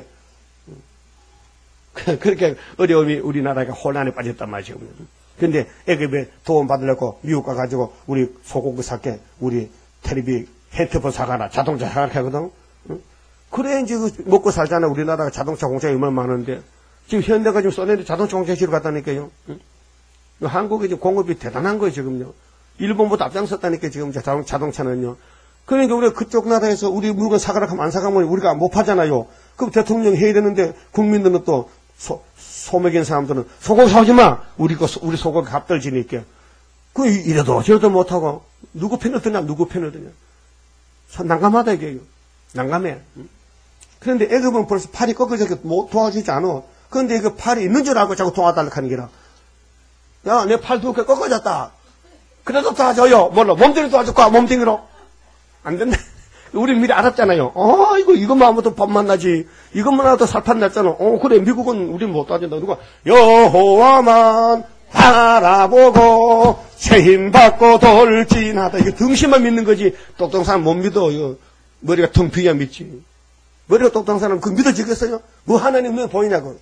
그렇게 어려움이 우리나라가 혼란에 빠졌단 말이죠. 근데 애급에 도움 받으려고 미국 가가지고 우리 소고기 사게 우리 텔레비 핸드폰 사가라 자동차 사가라 하거든. 그래 이제 먹고 살잖아. 우리나라가 자동차 공장이 얼마나 많은데 지금 현대가 지금 써내는 자동차 공장시로 갔다니까요. 한국이 지금 공업이 대단한 거예요 지금요. 일본보다 앞장섰다니까 지금 자동, 자동차는요. 그러니까 우리가 그쪽 나라에서 우리 물건 사가라 하면 안 사가면 우리가 못 파잖아요. 그럼 대통령 해야 되는데 국민들은 또 소, 소맥인 사람들은 소고기 사오지 마. 우리 거, 우리 소고기 값들 지니까. 그 이래도 저래도 못하고 누구 편을 드냐 누구 편을 드냐. 참 난감하다 이게요. 난감해. 그런데 애급은 벌써 팔이 꺾어져서 못 도와주지 않아. 그런데 그 팔이 있는 줄 알고 자꾸 도와달라고 하는 게라. 야, 내 팔 두 개 꺾어졌다. 그래도 도와줘요. 몰라. 몸뚱이 도와줄까? 몸뚱이로. 안 된다. 우리 미리 알았잖아요. 어, 이거, 이것만 하면 또 법만 나지. 이것만 하도 살판 났잖아. 어, 그래. 미국은 우리 못 도와준다. 누가, 여호와만 바라보고, 책임 받고 돌진하다. 이거 등심만 믿는 거지. 똑똑한 사람 못 믿어. 이거 머리가 텅 비야 믿지. 머리가 똑똑한 사람 그 믿어지겠어요? 뭐 하나님 눈에 보이냐고.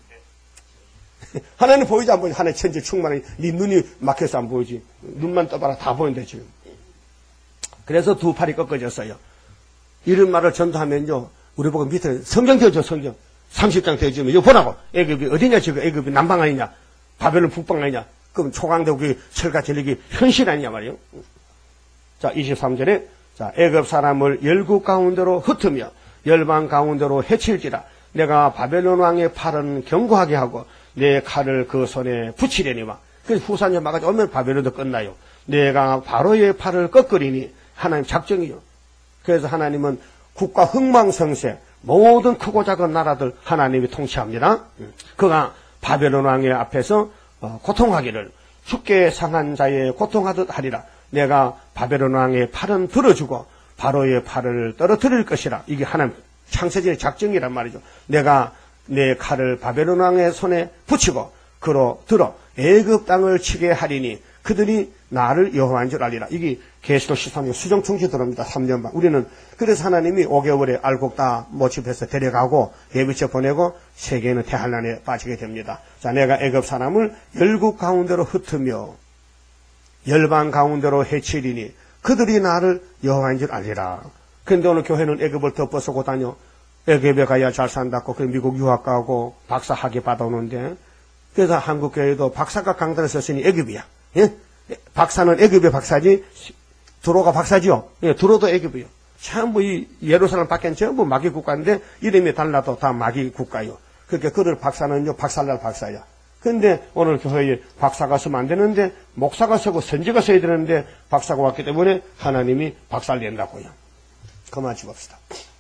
하나님 보이지 안 보이지? 하나님 천지 충만해. 네 눈이 막혀서 안 보이지. 눈만 떠봐라 다 보인다 지금. 그래서 두 팔이 꺾어졌어요. 이런 말을 전도하면요. 우리 보고 밑에 성경 펴줘 성경. 삼십 장 펴주면 이거 보라고. 애굽이 어디냐 지금. 애굽이 남방 아니냐. 바벨론 북방 아니냐. 그럼 초강대국이 철과 전력이 현실 아니냐 말이요. 자 이십삼 절에 자 애굽 사람을 열국 가운데로 흩으며 열방 가운데로 해칠지라. 내가 바벨론 왕의 팔은 견고하게 하고 내 칼을 그 손에 붙이려니와. 그래서 후산에 막아서 오면 바벨론도 끝나요. 내가 바로의 팔을 꺾으리니 하나님 작정이요. 그래서 하나님은 국가 흥망성쇠 모든 크고 작은 나라들 하나님이 통치합니다. 그가 바벨론 왕의 앞에서 고통하기를 죽게 상한 자의 고통하듯 하리라. 내가 바벨론 왕의 팔은 들어주고 바로의 팔을 떨어뜨릴 것이라. 이게 하나님 창세전의 작정이란 말이죠. 내가 내 칼을 바벨론 왕의 손에 붙이고 그로 들어 애굽 땅을 치게 하리니 그들이 나를 여호와인 줄 알리라. 이게 계시록 십삼 년 수정충시 들어옵니다. 삼 년 반. 우리는 그래서 하나님이 오 개월에 알곡 다 모집해서 데려가고 예비쳐 보내고 세계는 대환란에 빠지게 됩니다. 자, 내가 애굽 사람을 열국 가운데로 흩으며 열방 가운데로 해치리니 그들이 나를 여호와인 줄 알리라. 그런데 오늘 교회는 애굽을 덮어쓰고 다녀. 애굽에 가야 잘 산다고 그 미국 유학 가고 박사 학위 받아오는데 그래서 한국 교회도 박사가 강단에 섰으니 애굽이야. 예? 박사는 애굽의 박사지 두로가 박사지요. 예, 두로도 애굽이요. 참 뭐 이 예루살렘 밖엔 전부 마귀 국가인데 이름이 달라도 다 마귀 국가요. 그러니까 그들 박사는요 박살날 박사야. 근데 오늘 교회에 박사가 서면 안 되는데 목사가 서고 선지가 서야 되는데 박사가 왔기 때문에 하나님이 박살 낸다고요. 그만 집읍시다.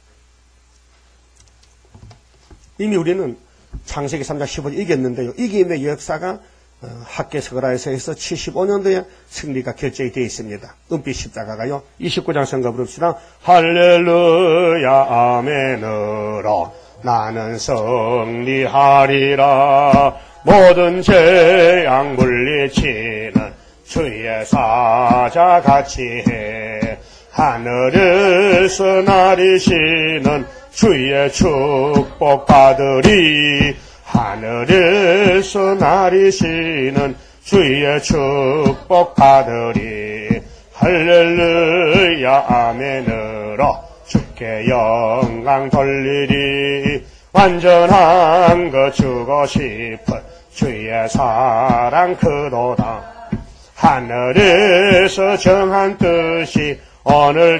이미 우리는 창세기 삼 장 십오 절 이겼는데요. 이김의 역사가 학계서가라에서 칠십오 년도에 승리가 결정이 되어 있습니다. 은빛 십자가가요. 이십구 장 선거 부릅시다. 할렐루야 아멘으로 나는 승리하리라. 모든 재앙 물리치는 주의 사자같이 해. 하늘에서 나리시는 주의 축복 받으리. 하늘에서 나리시는 주의 축복 받으리. 할렐루야 아멘으로 주께 영광 돌리리. 완전한 것 주고 싶은 주의 사랑 그도다. 하늘에서 정한 뜻이 오늘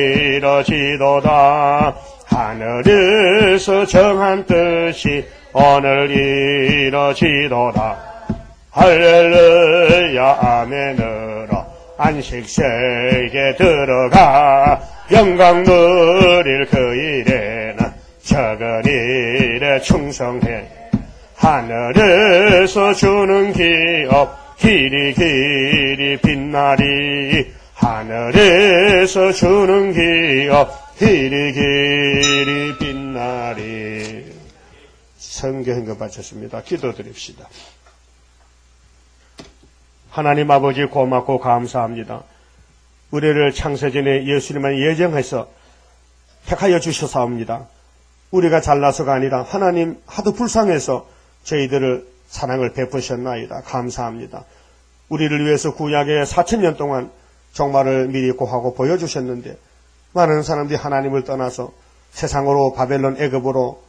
이뤄지도다. 하늘에서 정한 뜻이 오늘 이뤄지도다. 할렐루야 아멘으로 안식세계 들어가 영광 누릴 그 일에는 적은 일에 충성해. 하늘에서 주는 기업 길이 길이 빛나리. 하늘에서 주는 기업 길이 길이 빛나리. 성경을 바쳤습니다. 기도드립시다. 하나님 아버지 고맙고 감사합니다. 우리를 창세전에 예수님만 예정해서 택하여 주셔사옵니다. 우리가 잘나서가 아니라 하나님 하도 불쌍해서 저희들을 사랑을 베푸셨나이다. 감사합니다. 우리를 위해서 구약의 사천 년 동안 종말을 미리 고하고 보여주셨는데 많은 사람들이 하나님을 떠나서 세상으로 바벨론 애굽으로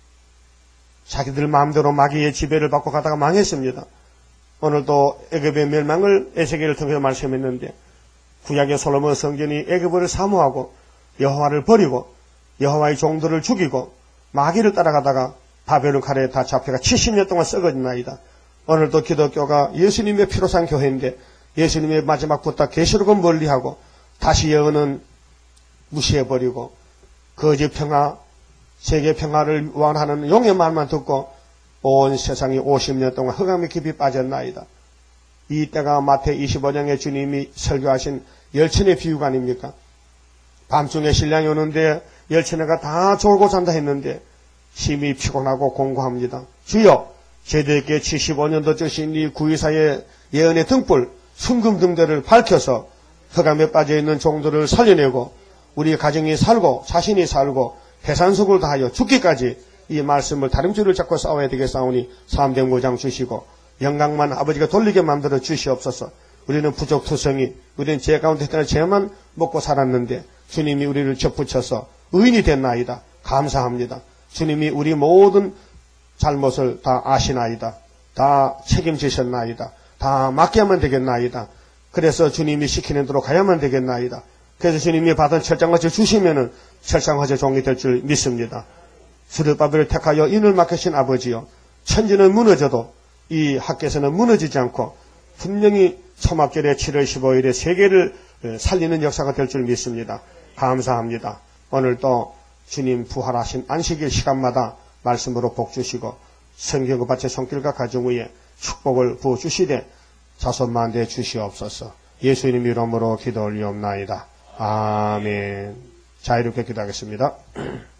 자기들 마음대로 마귀의 지배를 받고 가다가 망했습니다. 오늘도 애굽의 멸망을 에스겔을 통해서 말씀했는데 구약의 솔로몬 성전이 애굽을 사모하고 여호와를 버리고 여호와의 종들을 죽이고 마귀를 따라가다가 바벨론 칼에 다 잡혀가 칠십 년 동안 썩어진나이다. 오늘도 기독교가 예수님의 피로 산 교회인데 예수님의 마지막 부탁 계시록은 멀리하고 다시 여호는 무시해버리고 거짓 평화, 세계 평화를 원하는 용의 말만 듣고 온 세상이 오십 년 동안 흑암의 깊이 빠졌나이다. 이 때가 마태 이십오 장에 주님이 설교하신 열천의 비유가 아닙니까? 밤중에 신랑이 오는데 열천회가 다 졸고 잔다 했는데 심히 피곤하고 공고합니다. 주여, 저희들에게 칠십오 년도 주신 이 구이사의 예언의 등불 순금등대를 밝혀서 흑암에 빠져있는 종들을 살려내고 우리 가정이 살고 자신이 살고 해산속을 다하여 죽기까지 이 말씀을 다림줄을 잡고 싸워야 되겠사오니 삼백오 장 주시고 영광만 아버지가 돌리게 만들어 주시옵소서. 우리는 부족투성이, 우리는 죄 가운데 있다는 죄만 먹고 살았는데 주님이 우리를 접붙여서 의인이 됐나이다. 감사합니다. 주님이 우리 모든 잘못을 다 아시나이다. 다 책임지셨나이다. 다 맡겨야만 되겠나이다. 그래서 주님이 시키는 대로 가야만 되겠나이다. 그래서 주님이 받은 철장화제 주시면은 철장화제 종이 될 줄 믿습니다. 스룹바벨을 택하여 인을 맡기신 아버지요, 천지는 무너져도 이 학교에서는 무너지지 않고 분명히 초막절에 칠월 십오일에 세계를 살리는 역사가 될 줄 믿습니다. 감사합니다. 오늘도 주님 부활하신 안식일 시간마다 말씀으로 복 주시고 성경과 밭의 손길과 가정 위에 축복을 부어주시되 자손만대 주시옵소서. 예수님 이름으로 기도 올리옵나이다. 아멘. 자유롭게 기도하겠습니다.